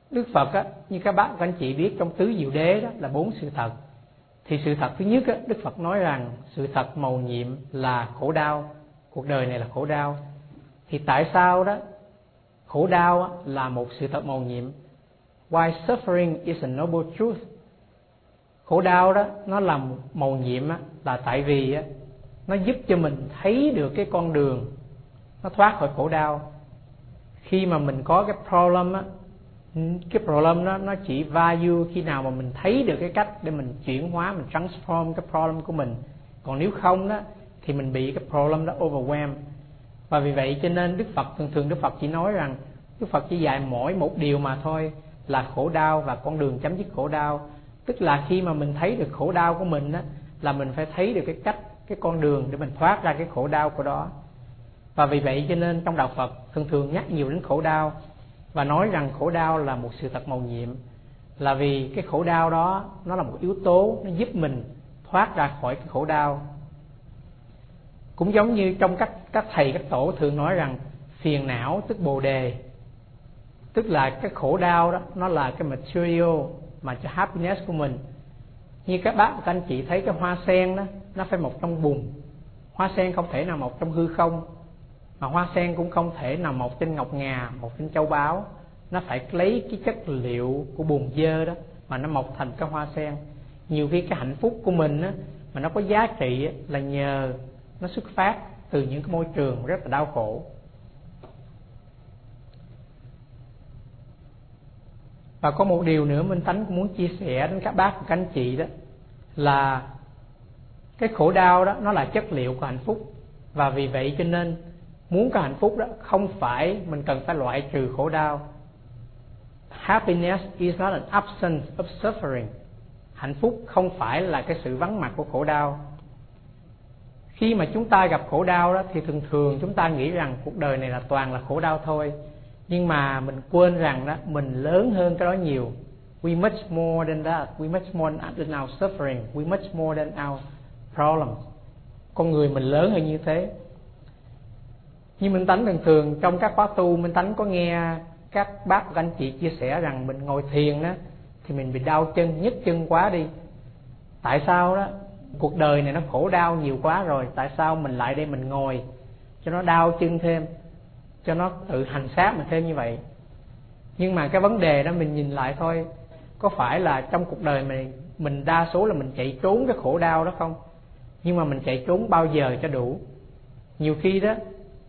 Đức Phật á, như các anh chị biết trong tứ diệu đế đó là 4 sự thật. Thì sự thật thứ nhất á, Đức Phật nói rằng sự thật mầu nhiệm là khổ đau, cuộc đời này là khổ đau. Thì tại sao đó khổ đau á, là một sự thật mầu nhiệm? Why suffering is a noble truth? Khổ đau đó nó là mầu nhiệm á, là tại vì á, nó giúp cho mình thấy được cái con đường nó thoát khỏi khổ đau. Khi mà mình có cái problem á, cái problem đó nó chỉ value khi nào mà mình thấy được cái cách để mình chuyển hóa, mình transform cái problem của mình. Còn nếu không đó thì mình bị cái problem đó overwhelm. Và vì vậy cho nên Đức Phật thường Đức Phật chỉ nói rằng Đức Phật chỉ dạy mỗi một điều mà thôi là khổ đau và con đường chấm dứt khổ đau. Tức là khi mà mình thấy được khổ đau của mình á, là mình phải thấy được cái cách, cái con đường để mình thoát ra cái khổ đau của đó. Và vì vậy cho nên trong đạo Phật thường nhắc nhiều đến khổ đau và nói rằng khổ đau là một sự thật mầu nhiệm, là vì cái khổ đau đó nó là một yếu tố nó giúp mình thoát ra khỏi cái khổ đau. Cũng giống như trong các thầy các tổ thường nói rằng phiền não tức bồ đề, tức là cái khổ đau đó nó là cái material mà cho happiness của mình. Như các anh chị thấy cái hoa sen đó nó phải mọc trong bùn, hoa sen không thể nào mọc trong hư không, mà hoa sen cũng không thể nào mọc trên ngọc ngà, mọc trên châu báu. Nó phải lấy cái chất liệu của bùn dơ đó mà nó mọc thành cái hoa sen. Nhiều khi cái hạnh phúc của mình á, mà nó có giá trị á, là nhờ nó xuất phát từ những cái môi trường rất là đau khổ. Và có một điều nữa Minh Tánh cũng muốn chia sẻ đến các bác và các anh chị đó là cái khổ đau đó nó là chất liệu của hạnh phúc. Và vì vậy cho nên muốn có hạnh phúc đó không phải mình cần phải loại trừ khổ đau. Happiness is not an absence of suffering. Hạnh phúc không phải là cái sự vắng mặt của khổ đau. Khi mà chúng ta gặp khổ đau đó thì thường chúng ta nghĩ rằng cuộc đời này là toàn là khổ đau thôi. Nhưng mà mình quên rằng đó mình lớn hơn cái đó nhiều. We much more than that. We much more than our suffering. We much more than our problems. Con người mình lớn hơn như thế. Như Minh Tánh thường trong các khóa tu, Minh Tánh có nghe các bác và các anh chị chia sẻ rằng mình ngồi thiền đó thì mình bị đau chân, nhức chân quá đi. Tại sao đó? Cuộc đời này nó khổ đau nhiều quá rồi, tại sao mình lại đây mình ngồi cho nó đau chân thêm, cho nó tự hành xác mình thêm như vậy? Nhưng mà cái vấn đề đó mình nhìn lại thôi, có phải là trong cuộc đời mình đa số là mình chạy trốn cái khổ đau đó không? Nhưng mà mình chạy trốn bao giờ cho đủ? Nhiều khi đó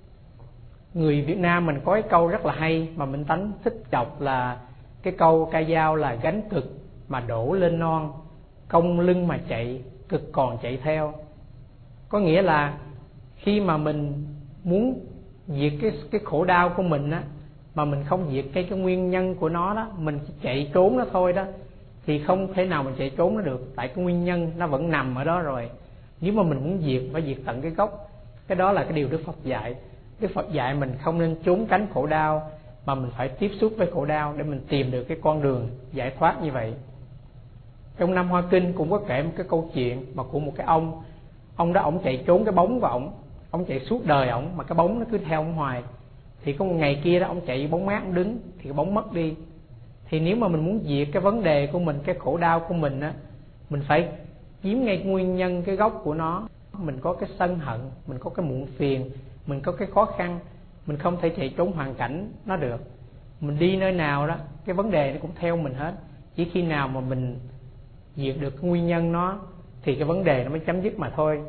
người Việt Nam mình có cái câu rất là hay mà Minh Tánh thích đọc, là cái câu ca dao là gánh cực mà đổ lên non, cong lưng mà chạy, cực còn chạy theo. Có nghĩa là khi mà mình muốn diệt cái khổ đau của mình á, mà mình không diệt cái nguyên nhân của nó đó, mình chỉ chạy trốn nó thôi đó, thì không thể nào mình chạy trốn nó được. Tại cái nguyên nhân nó vẫn nằm ở đó rồi. Nếu mà mình muốn diệt, phải diệt tận cái gốc. Cái đó là cái điều Đức Phật dạy. Đức Phật dạy mình không nên trốn tránh khổ đau, mà mình phải tiếp xúc với khổ đau để mình tìm được cái con đường giải thoát như vậy. Trong Nam Hoa Kinh cũng có kể một cái câu chuyện mà của một cái ông đó, ông chạy trốn cái bóng của ông chạy suốt đời ông, mà cái bóng nó cứ theo ông hoài. Thì có một ngày kia đó ông chạy bóng mát, ông đứng thì cái bóng mất đi. Thì nếu mà mình muốn diệt cái vấn đề của mình, cái khổ đau của mình á, mình phải kiếm ngay nguyên nhân, cái gốc của nó. Mình có cái sân hận, mình có cái muộn phiền, mình có cái khó khăn, mình không thể chạy trốn hoàn cảnh nó được. Mình đi nơi nào đó cái vấn đề nó cũng theo mình hết. Chỉ khi nào mà mình diệt được cái nguyên nhân nó thì cái vấn đề nó mới chấm dứt mà thôi.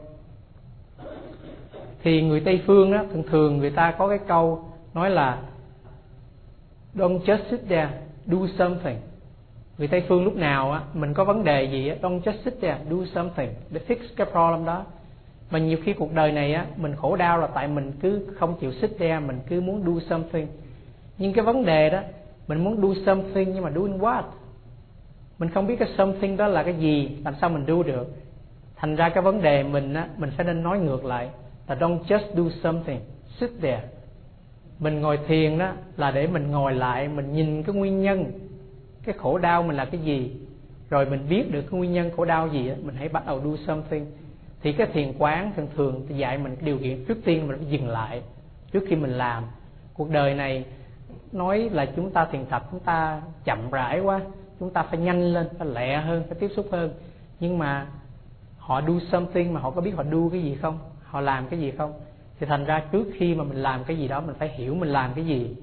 Thì người Tây Phương đó thường người ta có cái câu nói là don't just sit there, do something. Người Tây Phương lúc nào á mình có vấn đề gì á, don't just sit there, do something để fix cái problem đó. Mà nhiều khi cuộc đời này á mình khổ đau là tại mình cứ không chịu sit there, mình cứ muốn do something. Nhưng cái vấn đề đó mình muốn do something, nhưng mà doing what? Mình không biết cái something đó là cái gì, làm sao mình do được? Thành ra cái vấn đề mình á, mình phải nên nói ngược lại là don't just do something, sit there. Mình ngồi thiền đó là để mình ngồi lại, mình nhìn cái nguyên nhân, cái khổ đau mình là cái gì, rồi mình biết được cái nguyên nhân khổ đau gì á, mình hãy bắt đầu do something. Thì cái thiền quán thường dạy mình cái điều kiện trước tiên mình phải dừng lại trước khi mình làm. Cuộc đời này nói là chúng ta thiền tập chúng ta chậm rãi quá, chúng ta phải nhanh lên, phải lẹ hơn, phải tiếp xúc hơn. Nhưng mà họ do something mà họ có biết họ do cái gì không, họ làm cái gì không? Thì thành ra trước khi mà mình làm cái gì đó mình phải hiểu mình làm cái gì.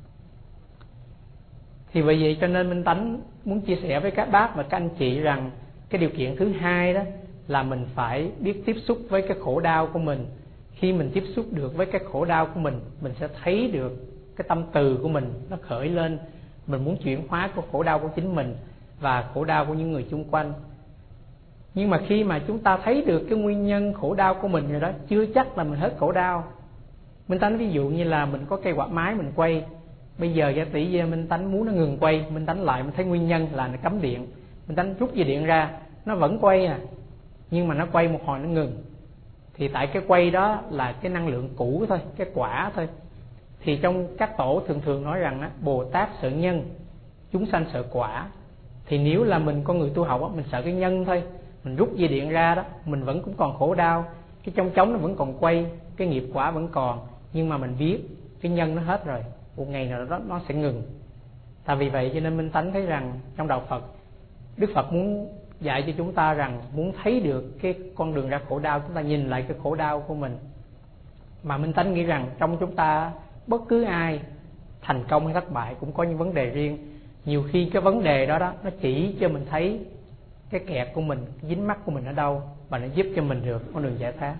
Thì bởi vậy cho nên Minh Tánh muốn chia sẻ với các bác và các anh chị rằng cái điều kiện thứ hai đó là mình phải biết tiếp xúc với cái khổ đau của mình. Khi mình tiếp xúc được với cái khổ đau của mình sẽ thấy được cái tâm từ của mình nó khởi lên. Mình muốn chuyển hóa cái khổ đau của chính mình và khổ đau của những người xung quanh. Nhưng mà khi mà chúng ta thấy được cái nguyên nhân khổ đau của mình rồi đó, chưa chắc là mình hết khổ đau. Minh Tánh ví dụ như là mình có cây quạt máy mình quay, bây giờ gia tỷ Minh Tánh muốn nó ngừng quay, Minh Tánh lại mình thấy nguyên nhân là nó cắm điện, Minh Tánh rút dây điện ra, nó vẫn quay nhưng mà nó quay một hồi nó ngừng. Thì tại cái quay đó là cái năng lượng cũ thôi, cái quả thôi. Thì trong các tổ thường nói rằng Bồ Tát sợ nhân, chúng sanh sợ quả. Thì nếu là mình con người tu học mình sợ cái nhân thôi, mình rút dây điện ra đó mình vẫn cũng còn khổ đau, cái trong trống nó vẫn còn quay, cái nghiệp quả vẫn còn, nhưng mà mình biết cái nhân nó hết rồi, một ngày nào đó nó sẽ ngừng. Tại vì vậy cho nên Minh Tánh thấy rằng trong đạo Phật, Đức Phật muốn dạy cho chúng ta rằng muốn thấy được cái con đường ra khổ đau, chúng ta nhìn lại cái khổ đau của mình. Mà Minh Tánh nghĩ rằng trong chúng ta bất cứ ai thành công hay thất bại cũng có những vấn đề riêng. Nhiều khi cái vấn đề đó nó chỉ cho mình thấy cái kẹt của mình, cái dính mắc của mình ở đâu, và nó giúp cho mình được con đường giải thoát.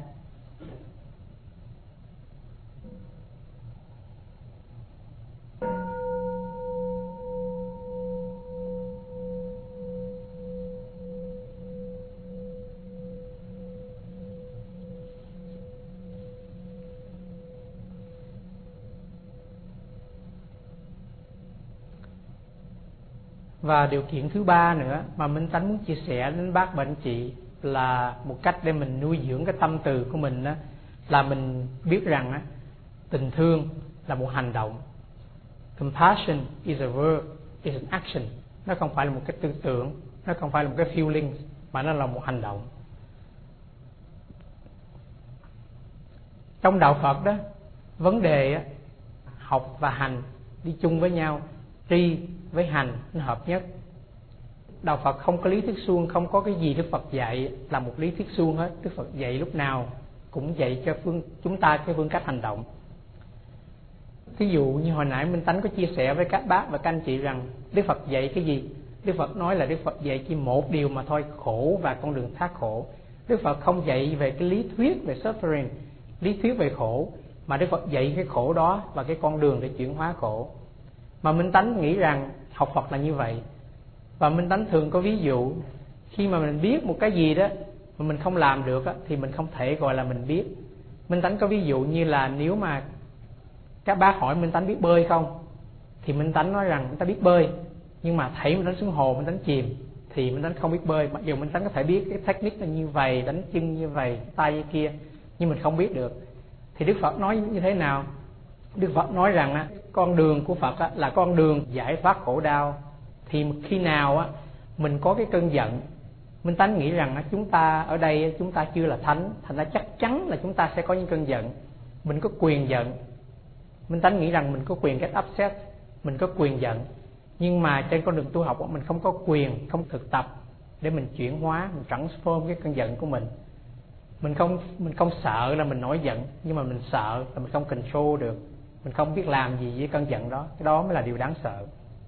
Và điều kiện thứ ba nữa mà Minh Tánh muốn chia sẻ đến bác và anh chị là một cách để mình nuôi dưỡng cái tâm từ của mình đó, là mình biết rằng tình thương là một hành động. Compassion is a verb, is an action. Nó không phải là một cái tư tưởng, nó không phải là một cái feeling, mà nó là một hành động. Trong đạo Phật đó, vấn đề học và hành đi chung với nhau, tri với hành nó hợp nhất. Đạo Phật không có lý thuyết suông, không có cái gì Đức Phật dạy là một lý thuyết suông hết. Đức Phật dạy lúc nào cũng dạy cho chúng ta cái phương cách hành động. Ví dụ như hồi nãy Minh Tánh có chia sẻ với các bác và các anh chị rằng Đức Phật dạy cái gì? Đức Phật nói là Đức Phật dạy chỉ một điều mà thôi, khổ và con đường thoát khổ. Đức Phật không dạy về cái lý thuyết về suffering, lý thuyết về khổ, mà Đức Phật dạy cái khổ đó và cái con đường để chuyển hóa khổ. Mà Minh Tánh nghĩ rằng học Phật là như vậy. Và Minh Tánh thường có ví dụ, khi mà mình biết một cái gì đó mà mình không làm được thì mình không thể gọi là mình biết. Minh Tánh có ví dụ như là nếu mà các bác hỏi Minh Tánh biết bơi không, thì Minh Tánh nói rằng Minh Tánh biết bơi, nhưng mà thảy Minh Tánh xuống hồ Minh Tánh chìm thì Minh Tánh không biết bơi. Mặc dù Minh Tánh có thể biết cái technique là như vậy, đánh chân như vậy, tay như kia, nhưng mình không biết được. Thì Đức Phật nói như thế nào? Đức Phật nói rằng con đường của Phật là con đường giải thoát khổ đau. Thì khi nào mình có cái cơn giận, Minh Tánh nghĩ rằng chúng ta ở đây chúng ta chưa là thánh, thành ra chắc chắn là chúng ta sẽ có những cơn giận. Mình có quyền giận. Minh Tánh nghĩ rằng mình có quyền get upset, mình có quyền giận. Nhưng mà trên con đường tu học mình không có quyền, không thực tập để mình chuyển hóa, mình transform cái cơn giận của mình. Mình không sợ là mình nổi giận, nhưng mà mình sợ là mình không control được, mình không biết làm gì với cơn giận đó. Cái đó mới là điều đáng sợ.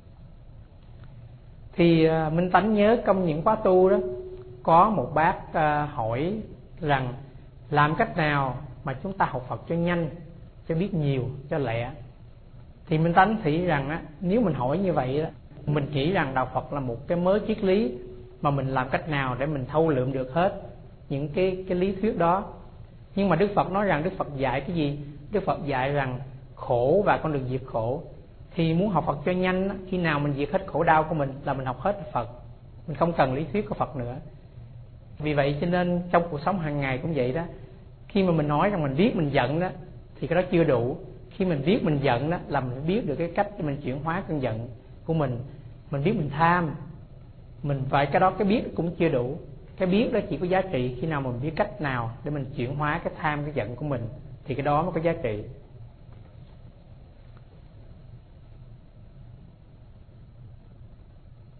Thì Minh Tánh nhớ trong những khóa tu đó, có một bác hỏi rằng làm cách nào mà chúng ta học Phật cho nhanh, cho biết nhiều, cho lẹ. Thì Minh Tánh nghĩ rằng nếu mình hỏi như vậy mình nghĩ rằng đạo Phật là một cái mớ triết lý, mà mình làm cách nào để mình thâu lượm được hết những cái lý thuyết đó. Nhưng mà Đức Phật nói rằng Đức Phật dạy cái gì? Đức Phật dạy rằng khổ và con đường diệt khổ. Thì muốn học Phật cho nhanh, khi nào mình diệt hết khổ đau của mình là mình học hết Phật, mình không cần lý thuyết của Phật nữa. Vì vậy cho nên trong cuộc sống hàng ngày cũng vậy đó. Khi mà mình nói rằng mình biết mình giận đó thì cái đó chưa đủ. Khi mình biết mình giận đó là mình biết được cái cách để mình chuyển hóa cơn giận của mình. Mình biết mình tham, mình phải cái đó, cái biết cũng chưa đủ. Cái biết đó chỉ có giá trị khi nào mình biết cách nào để mình chuyển hóa cái tham, cái giận của mình, thì cái đó mới có giá trị.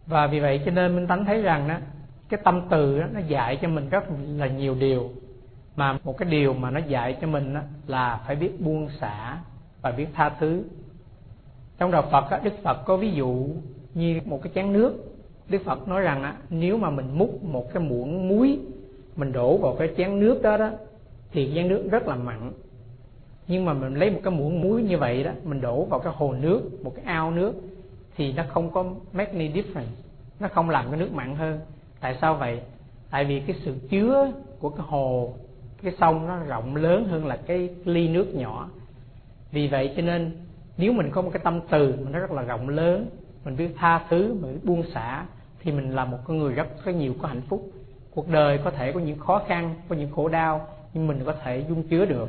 Và vì vậy cho nên Minh Tánh thấy rằng đó, cái tâm từ đó, nó dạy cho mình rất là nhiều điều. Mà một cái điều mà nó dạy cho mình đó, là phải biết buông xả và biết tha thứ. Trong đạo Phật đó, Đức Phật có ví dụ như một cái chén nước. Đức Phật nói rằng đó, nếu mà mình múc một cái muỗng muối, mình đổ vào cái chén nước đó, thì chén nước rất là mặn. Nhưng mà mình lấy một cái muỗng muối như vậy đó, mình đổ vào cái hồ nước, một cái ao nước, thì nó không có make any difference, nó không làm cái nước mặn hơn. Tại sao vậy? Tại vì cái sự chứa của cái hồ, cái sông nó rộng lớn hơn là cái ly nước nhỏ. Vì vậy cho nên nếu mình có một cái tâm từ mà nó rất là rộng lớn, mình biết tha thứ, mình biết buông xả, thì mình là một con người rất có nhiều có hạnh phúc. Cuộc đời có thể có những khó khăn, có những khổ đau, nhưng mình có thể dung chứa được.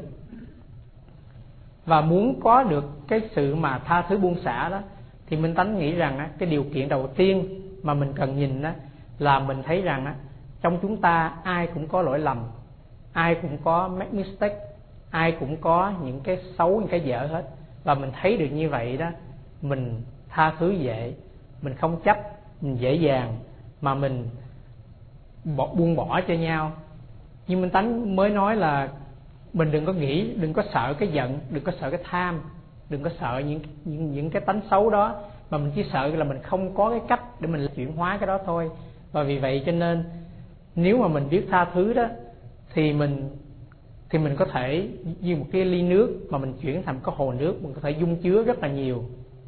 Và muốn có được cái sự mà tha thứ buông xả đó, thì Minh Tánh nghĩ rằng cái điều kiện đầu tiên mà mình cần nhìn là mình thấy rằng trong chúng ta ai cũng có lỗi lầm, ai cũng có make mistake, ai cũng có những cái xấu, những cái dở hết. Và mình thấy được như vậy đó, mình tha thứ dễ, mình không chấp, mình dễ dàng mà mình buông bỏ cho nhau. Nhưng Minh Tánh mới nói là mình đừng có nghĩ, đừng có sợ cái giận, đừng có sợ cái tham, đừng có sợ những cái tánh xấu đó, mà mình chỉ sợ là mình không có cái cách để mình chuyển hóa cái đó thôi. Và vì vậy cho nên nếu mà mình biết tha thứ đó, thì mình có thể như một cái ly nước mà mình chuyển thành cái hồ nước, mình có thể dung chứa rất là nhiều.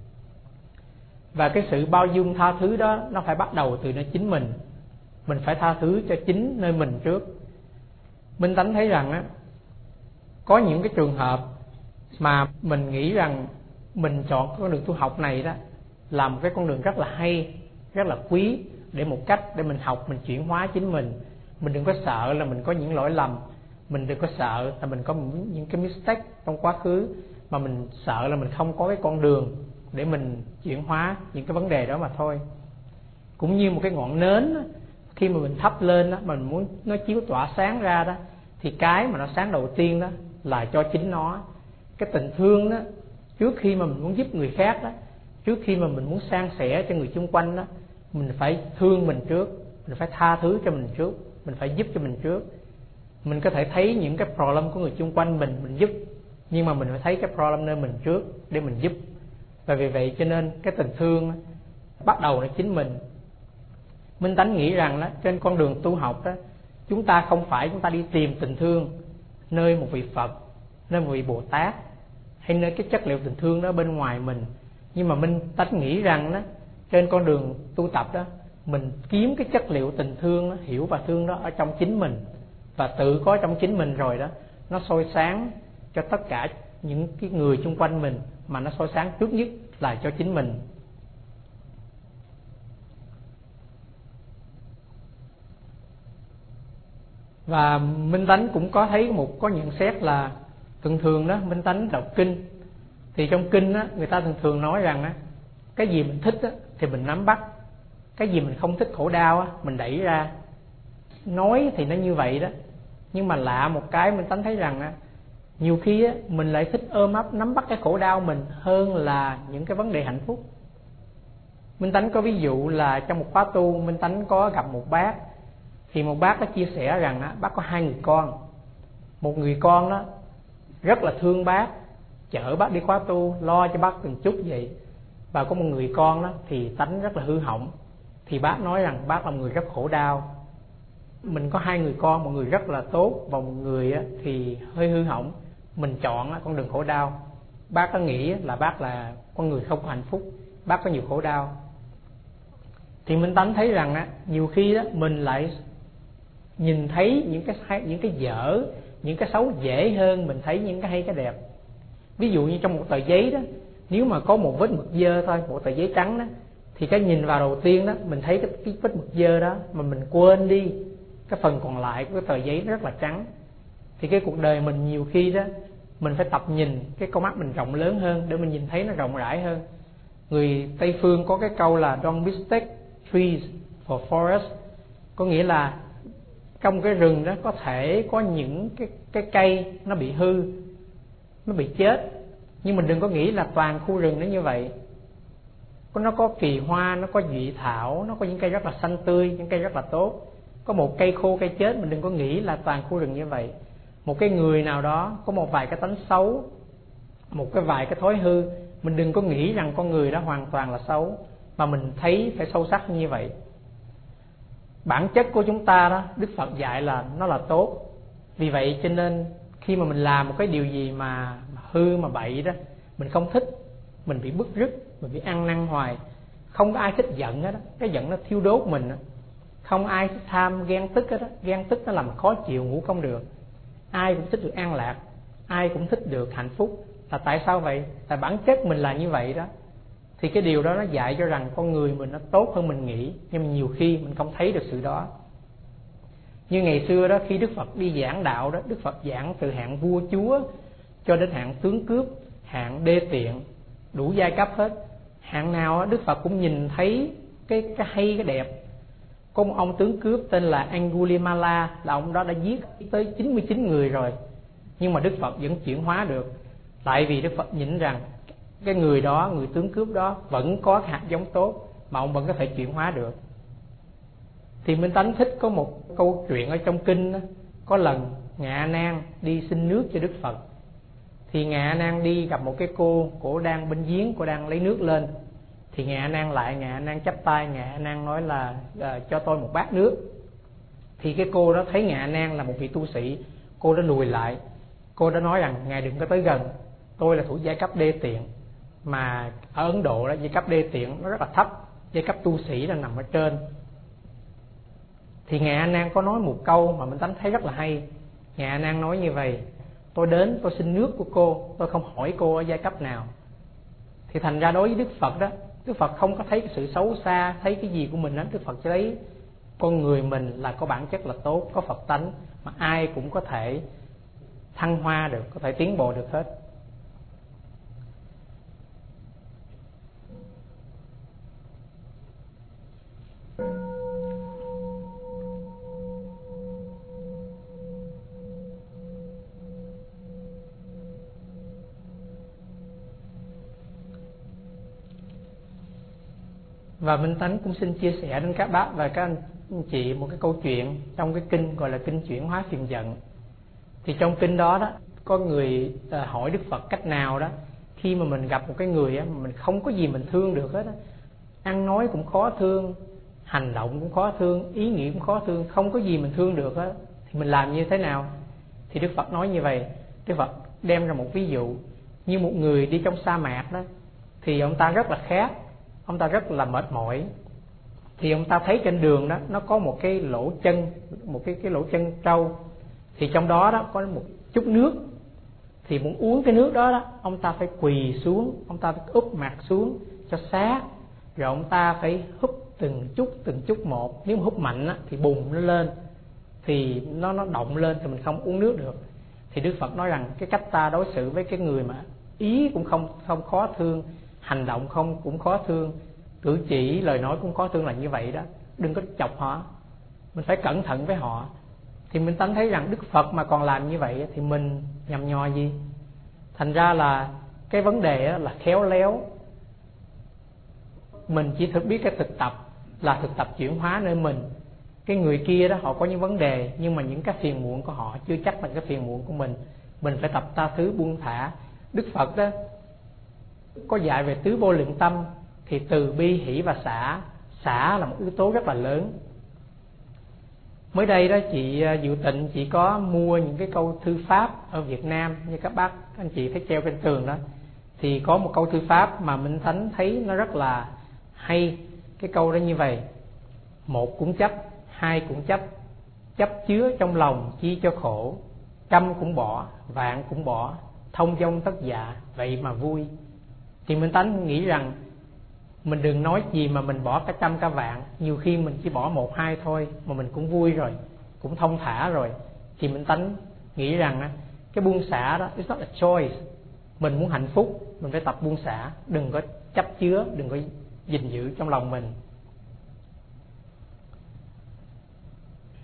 Và cái sự bao dung tha thứ đó nó phải bắt đầu từ nơi chính mình. Mình phải tha thứ cho chính nơi mình trước. Minh Tánh thấy rằng có những cái trường hợp mà mình nghĩ rằng mình chọn con đường tu học này đó là một cái con đường rất là hay, rất là quý, để một cách để mình học, mình chuyển hóa chính mình. Mình đừng có sợ là mình có những lỗi lầm, mình đừng có sợ là mình có những cái mistake trong quá khứ, mà mình sợ là mình không có cái con đường để mình chuyển hóa những cái vấn đề đó mà thôi. Cũng như một cái ngọn nến đó, khi mà mình thắp lên đó, mình muốn nó chiếu tỏa sáng ra đó, thì cái mà nó sáng đầu tiên đó là cho chính nó. Cái tình thương đó, trước khi mà mình muốn giúp người khác đó, trước khi mà mình muốn san sẻ cho người xung quanh đó, mình phải thương mình trước, mình phải tha thứ cho mình trước, mình phải giúp cho mình trước. Mình có thể thấy những cái problem của người xung quanh mình giúp, nhưng mà mình phải thấy cái problem nơi mình trước để mình giúp. Và vì vậy cho nên cái tình thương bắt đầu là chính mình. Minh Tánh nghĩ rằng đó, trên con đường tu học đó, chúng ta không phải chúng ta đi tìm tình thương nơi một vị Phật, nơi một vị Bồ Tát, hay nơi cái chất liệu tình thương đó bên ngoài mình. Nhưng mà Minh Tánh nghĩ rằng đó, trên con đường tu tập đó, mình kiếm cái chất liệu tình thương đó, hiểu và thương đó ở trong chính mình. Và tự có trong chính mình rồi đó, nó soi sáng cho tất cả những cái người xung quanh mình, mà nó soi sáng trước nhất là cho chính mình. Và Minh Tánh cũng có thấy có nhận xét là thường đó, Minh Tánh đọc kinh, thì trong kinh đó, người ta thường nói rằng đó, cái gì mình thích đó, thì mình nắm bắt, cái gì mình không thích, khổ đau đó, mình đẩy ra. Nói thì nó như vậy đó, nhưng mà lạ một cái Minh Tánh thấy rằng đó, nhiều khi á, mình lại thích ôm ấp nắm bắt cái khổ đau mình hơn là những cái vấn đề hạnh phúc. Minh Tánh có ví dụ là trong một khóa tu, Minh Tánh có gặp một bác, thì một bác đã chia sẻ rằng đó, bác có 2 người con. Một người con đó rất là thương bác, chở bác đi khóa tu, lo cho bác từng chút vậy. Và có một người con đó thì tánh rất là hư hỏng, thì bác nói rằng bác là một người rất khổ đau. Mình có 2 người con, một người rất là tốt và một người thì hơi hư hỏng, mình chọn con đường khổ đau. Bác có nghĩ là bác là con người không có hạnh phúc, bác có nhiều khổ đau. Thì Minh Tánh thấy rằng nhiều khi đó mình lại nhìn thấy những cái dở, những cái xấu dễ hơn mình thấy những cái hay, cái đẹp. Ví dụ như trong một tờ giấy đó, nếu mà có một vết mực dơ thôi, một tờ giấy trắng đó, thì cái nhìn vào đầu tiên đó, mình thấy cái vết mực dơ đó, mà mình quên đi cái phần còn lại của cái tờ giấy rất là trắng. Thì cái cuộc đời mình nhiều khi đó, mình phải tập nhìn cái con mắt mình rộng lớn hơn để mình nhìn thấy nó rộng rãi hơn. Người Tây Phương có cái câu là don't mistake trees for forest, có nghĩa là trong cái rừng đó có thể có những cái cây nó bị hư, nó bị chết, nhưng mình đừng có nghĩ là toàn khu rừng nó như vậy. nó có kỳ hoa, nó có nhụy thảo, nó có những cây rất là xanh tươi, những cây rất là tốt. Có một cây khô cây chết, mình đừng có nghĩ là toàn khu rừng như vậy. Một cái người nào đó có một vài cái tánh xấu, một cái vài cái thói hư, mình đừng có nghĩ rằng con người đó hoàn toàn là xấu, mà mình thấy phải sâu sắc như vậy. Bản chất của chúng ta đó, Đức Phật dạy là nó là tốt. Vì vậy cho nên khi mà mình làm một cái điều gì mà hư mà bậy đó, mình không thích, mình bị bứt rứt, mình bị ăn năn hoài. Không có ai thích giận hết đó, cái giận nó thiêu đốt mình đó. Không ai thích tham ghen tức hết đó, ghen tức nó làm khó chịu, ngủ không được. Ai cũng thích được an lạc, ai cũng thích được hạnh phúc. Là tại sao vậy? Tại bản chất mình là như vậy đó. Thì cái điều đó nó dạy cho rằng con người mình nó tốt hơn mình nghĩ, nhưng mà nhiều khi mình không thấy được sự đó. Như ngày xưa đó, khi Đức Phật đi giảng đạo đó, Đức Phật giảng từ hạng vua chúa cho đến hạng tướng cướp, hạng đê tiện, đủ giai cấp hết. Hạng nào đó, Đức Phật cũng nhìn thấy cái hay cái đẹp. Có một ông tướng cướp tên là Angulimala, là ông đó đã giết tới 99 người rồi, nhưng mà Đức Phật vẫn chuyển hóa được. Tại vì Đức Phật nhìn rằng cái người đó, người tướng cướp đó vẫn có hạt giống tốt, mà ông vẫn có thể chuyển hóa được. Thì Minh Tánh thích có một câu chuyện ở trong kinh đó. Có lần Ngạ A Nan đi xin nước cho Đức Phật. Thì Ngạ A Nan đi gặp một cái cô đang bên giếng, cô đang lấy nước lên. Thì Ngạ A Nan chắp tay, Ngạ A Nan nói là cho tôi một bát nước. Thì cái cô đó thấy Ngạ A Nan là một vị tu sĩ, cô đã lùi lại. Cô đã nói rằng ngài đừng có tới gần, tôi là thuộc giai cấp đê tiện. Mà ở Ấn Độ đó, giai cấp đê tiện nó rất là thấp, giai cấp tu sĩ là nằm ở trên. Thì Ngạ A Nan có nói một câu mà mình thấy rất là hay. Ngạ A Nan nói như vậy: tôi đến tôi xin nước của cô, tôi không hỏi cô ở giai cấp nào. Thì thành ra đối với Đức Phật đó, Đức Phật không có thấy cái sự xấu xa, thấy cái gì của mình đó. Đức Phật chỉ thấy con người mình là có bản chất là tốt, có Phật tánh, mà ai cũng có thể thăng hoa được, có thể tiến bộ được hết. Và Minh Tánh cũng xin chia sẻ đến các bác và các anh chị một cái câu chuyện trong cái kinh gọi là kinh chuyển hóa phiền giận. Thì trong kinh đó đó, có người hỏi Đức Phật cách nào đó khi mà mình gặp một cái người á, mà mình không có gì mình thương được hết á, ăn nói cũng khó thương, hành động cũng khó thương, ý nghĩ cũng khó thương, không có gì mình thương được á, thì mình làm như thế nào? Thì Đức Phật nói như vậy. Đức Phật đem ra một ví dụ như một người đi trong sa mạc đó, thì ông ta rất là khát, ông ta rất là mệt mỏi. Thì ông ta thấy trên đường đó nó có một cái lỗ chân, một cái lỗ chân trâu. Thì trong đó đó có một chút nước. Thì muốn uống cái nước đó đó, ông ta phải quỳ xuống, ông ta phải úp mặt xuống cho sát, rồi ông ta phải húp từng chút một. Nếu mà húp mạnh á, thì bùng nó lên, thì nó động lên thì mình không uống nước được. Thì Đức Phật nói rằng cái cách ta đối xử với cái người mà ý cũng không khó thương, hành động cũng khó thương, cử chỉ lời nói cũng khó thương là như vậy đó. Đừng có chọc họ, mình phải cẩn thận với họ. Thì mình tánh thấy rằng Đức Phật mà còn làm như vậy thì mình nhầm nhò gì. Thành ra là cái vấn đề là khéo léo. Mình chỉ biết cái thực tập là thực tập chuyển hóa nơi mình. Cái người kia đó họ có những vấn đề, nhưng mà những cái phiền muộn của họ chưa chắc là cái phiền muộn của mình. Mình phải tập tha thứ buông thả. Đức Phật đó có dạy về tứ vô lượng tâm. Thì từ bi hỷ và xả là một yếu tố rất là lớn. Mới đây đó chị Diệu Tịnh, chị có mua những cái câu thư pháp ở Việt Nam, như các bác anh chị thấy treo trên tường đó. Thì có một câu thư pháp mà Minh Thánh thấy nó rất là hay. Cái câu đó như vậy: một cũng chấp, hai cũng chấp, chấp chứa trong lòng chi cho khổ, trăm cũng bỏ, vạn cũng bỏ, thông dong tất dạ, vậy mà vui. Thì Minh Tánh nghĩ rằng mình đừng nói gì mà mình bỏ cả trăm cả vạn. Nhiều khi mình chỉ bỏ một hai thôi mà mình cũng vui rồi, cũng thông thả rồi. Thì Minh Tánh nghĩ rằng cái buông xả đó, it's not a choice. Mình muốn hạnh phúc, mình phải tập buông xả. Đừng có chấp chứa, đừng có gìn giữ trong lòng mình.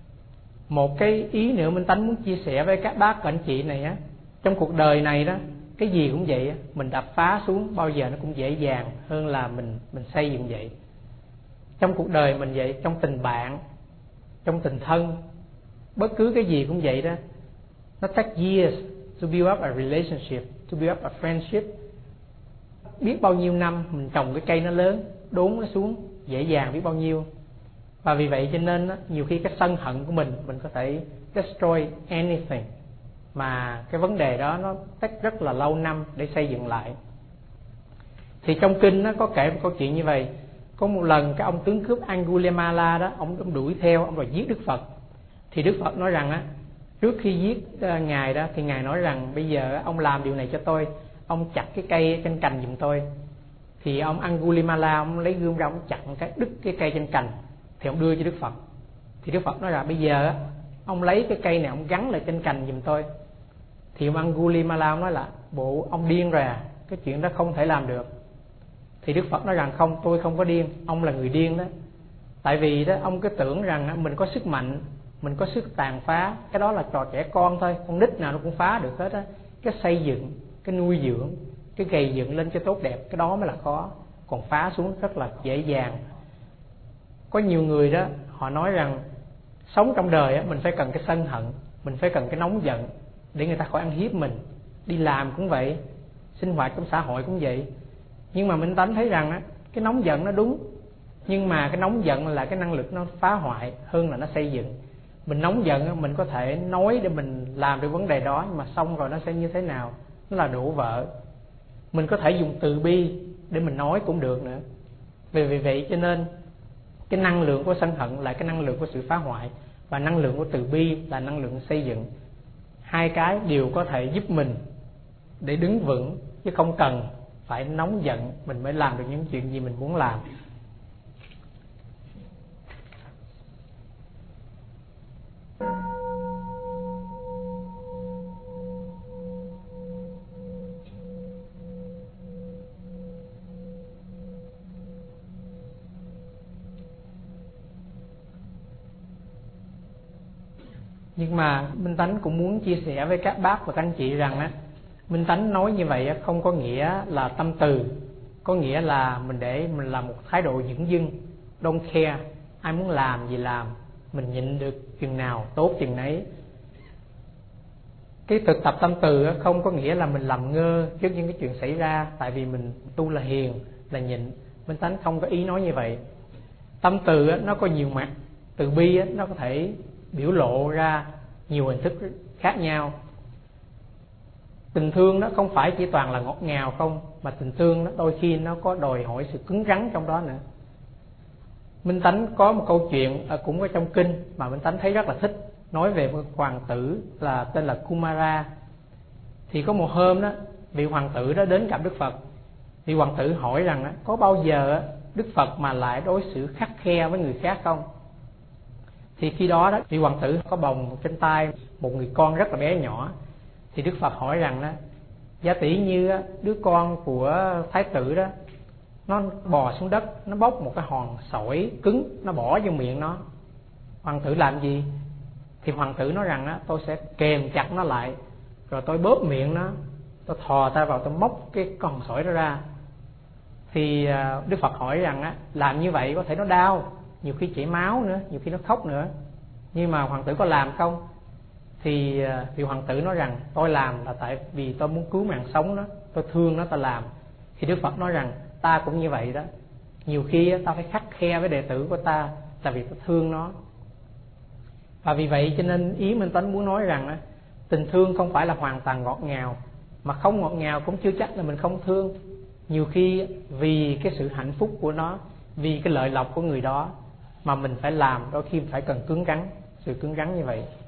Một cái ý nữa Minh Tánh muốn chia sẻ với các bác và anh chị này á. Trong cuộc đời này đó, cái gì cũng vậy, mình đập phá xuống bao giờ nó cũng dễ dàng hơn là mình xây dựng vậy. Trong cuộc đời mình vậy, trong tình bạn, trong tình thân, bất cứ cái gì cũng vậy đó. Nó take years to build up a relationship, to build up a friendship. Biết bao nhiêu năm mình trồng cái cây nó lớn, đốn nó xuống dễ dàng biết bao nhiêu. Và vì vậy cho nên nhiều khi cái sân hận của mình có thể destroy anything, mà cái vấn đề đó nó take rất là lâu năm để xây dựng lại. Thì trong kinh nó có kể một câu chuyện như vậy. Có một lần cái ông tướng cướp Angulimala đó, ông đuổi theo, ông rồi giết Đức Phật. Thì Đức Phật nói rằng á, trước khi giết ngài đó thì ngài nói rằng bây giờ ông làm điều này cho tôi, ông chặt cái cây trên cành giùm tôi. Thì ông Angulimala ông lấy gươm ra, ông chặt đứt cái cây trên cành, thì ông đưa cho Đức Phật. Thì Đức Phật nói rằng bây giờ ông lấy cái cây này ông gắn lại trên cành giùm tôi. Thì ông Angulimala ông nói là bộ ông điên rồi à, cái chuyện đó không thể làm được. Thì Đức Phật nói rằng không, tôi không có điên, ông là người điên đó. Tại vì đó ông cứ tưởng rằng mình có sức mạnh, mình có sức tàn phá, cái đó là trò trẻ con thôi, con nít nào nó cũng phá được hết á. Cái xây dựng, cái nuôi dưỡng, cái gầy dựng lên cho tốt đẹp, cái đó mới là khó, còn phá xuống rất là dễ dàng. Có nhiều người đó họ nói rằng sống trong đời á, mình phải cần cái sân hận, mình phải cần cái nóng giận để người ta khỏi ăn hiếp mình. Đi làm cũng vậy, sinh hoạt trong xã hội cũng vậy. Nhưng mà Minh Tánh thấy rằng á, cái nóng giận nó đúng, nhưng mà cái nóng giận là cái năng lực nó phá hoại hơn là nó xây dựng. Mình nóng giận á, mình có thể nói để mình làm được vấn đề đó, nhưng mà xong rồi nó sẽ như thế nào? Nó là đổ vỡ. Mình có thể dùng từ bi để mình nói cũng được nữa. Vì vậy cho nên cái năng lượng của sân hận là cái năng lượng của sự phá hoại, và năng lượng của từ bi là năng lượng xây dựng. Hai cái đều có thể giúp mình để đứng vững, chứ không cần phải nóng giận mình mới làm được những chuyện gì mình muốn làm. Nhưng mà Minh Tánh cũng muốn chia sẻ với các bác và các anh chị rằng á, Minh Tánh nói như vậy không có nghĩa là tâm từ, có nghĩa là mình để mình làm một thái độ dửng dưng, don't care, ai muốn làm gì làm, mình nhịn được chừng nào tốt chừng nấy. Cái thực tập tâm từ không có nghĩa là mình làm ngơ trước những cái chuyện xảy ra, tại vì mình tu là hiền, là nhịn. Minh Tánh không có ý nói như vậy. Tâm từ nó có nhiều mặt, từ bi nó có thể biểu lộ ra nhiều hình thức khác nhau. Tình thương nó không phải chỉ toàn là ngọt ngào không, mà tình thương nó đôi khi nó có đòi hỏi sự cứng rắn trong đó nữa. Minh Tánh có một câu chuyện cũng ở trong kinh mà Minh Tánh thấy rất là thích, nói về một hoàng tử là tên là Kumara. Thì có một hôm đó, vị hoàng tử đó đến gặp Đức Phật. Vị hoàng tử hỏi rằng có bao giờ Đức Phật mà lại đối xử khắt khe với người khác không? Thì khi đó vị hoàng tử có bồng trên tay một người con rất là bé nhỏ. Thì Đức Phật hỏi rằng đó, giả tỷ như đứa con của thái tử đó, nó bò xuống đất, nó bóc một cái hòn sỏi cứng, nó bỏ vô miệng nó, hoàng tử làm gì? Thì hoàng tử nói rằng tôi sẽ kềm chặt nó lại, rồi tôi bóp miệng nó, tôi thò tay vào tôi móc cái con sỏi đó ra. Thì Đức Phật hỏi rằng làm như vậy có thể nó đau, nhiều khi chảy máu nữa, nhiều khi nó khóc nữa, nhưng mà hoàng tử có làm không? Thì vị hoàng tử nói rằng tôi làm là tại vì tôi muốn cứu mạng sống nó, tôi thương nó, tôi làm. Thì Đức Phật nói rằng ta cũng như vậy đó, nhiều khi ta phải khắt khe với đệ tử của ta là vì ta thương nó. Và vì vậy cho nên ý Minh Tánh muốn nói rằng tình thương không phải là hoàn toàn ngọt ngào, mà không ngọt ngào cũng chưa chắc là mình không thương. Nhiều khi vì cái sự hạnh phúc của nó, vì cái lợi lộc của người đó mà mình phải làm, đôi khi phải cần cứng rắn, sự cứng rắn như vậy.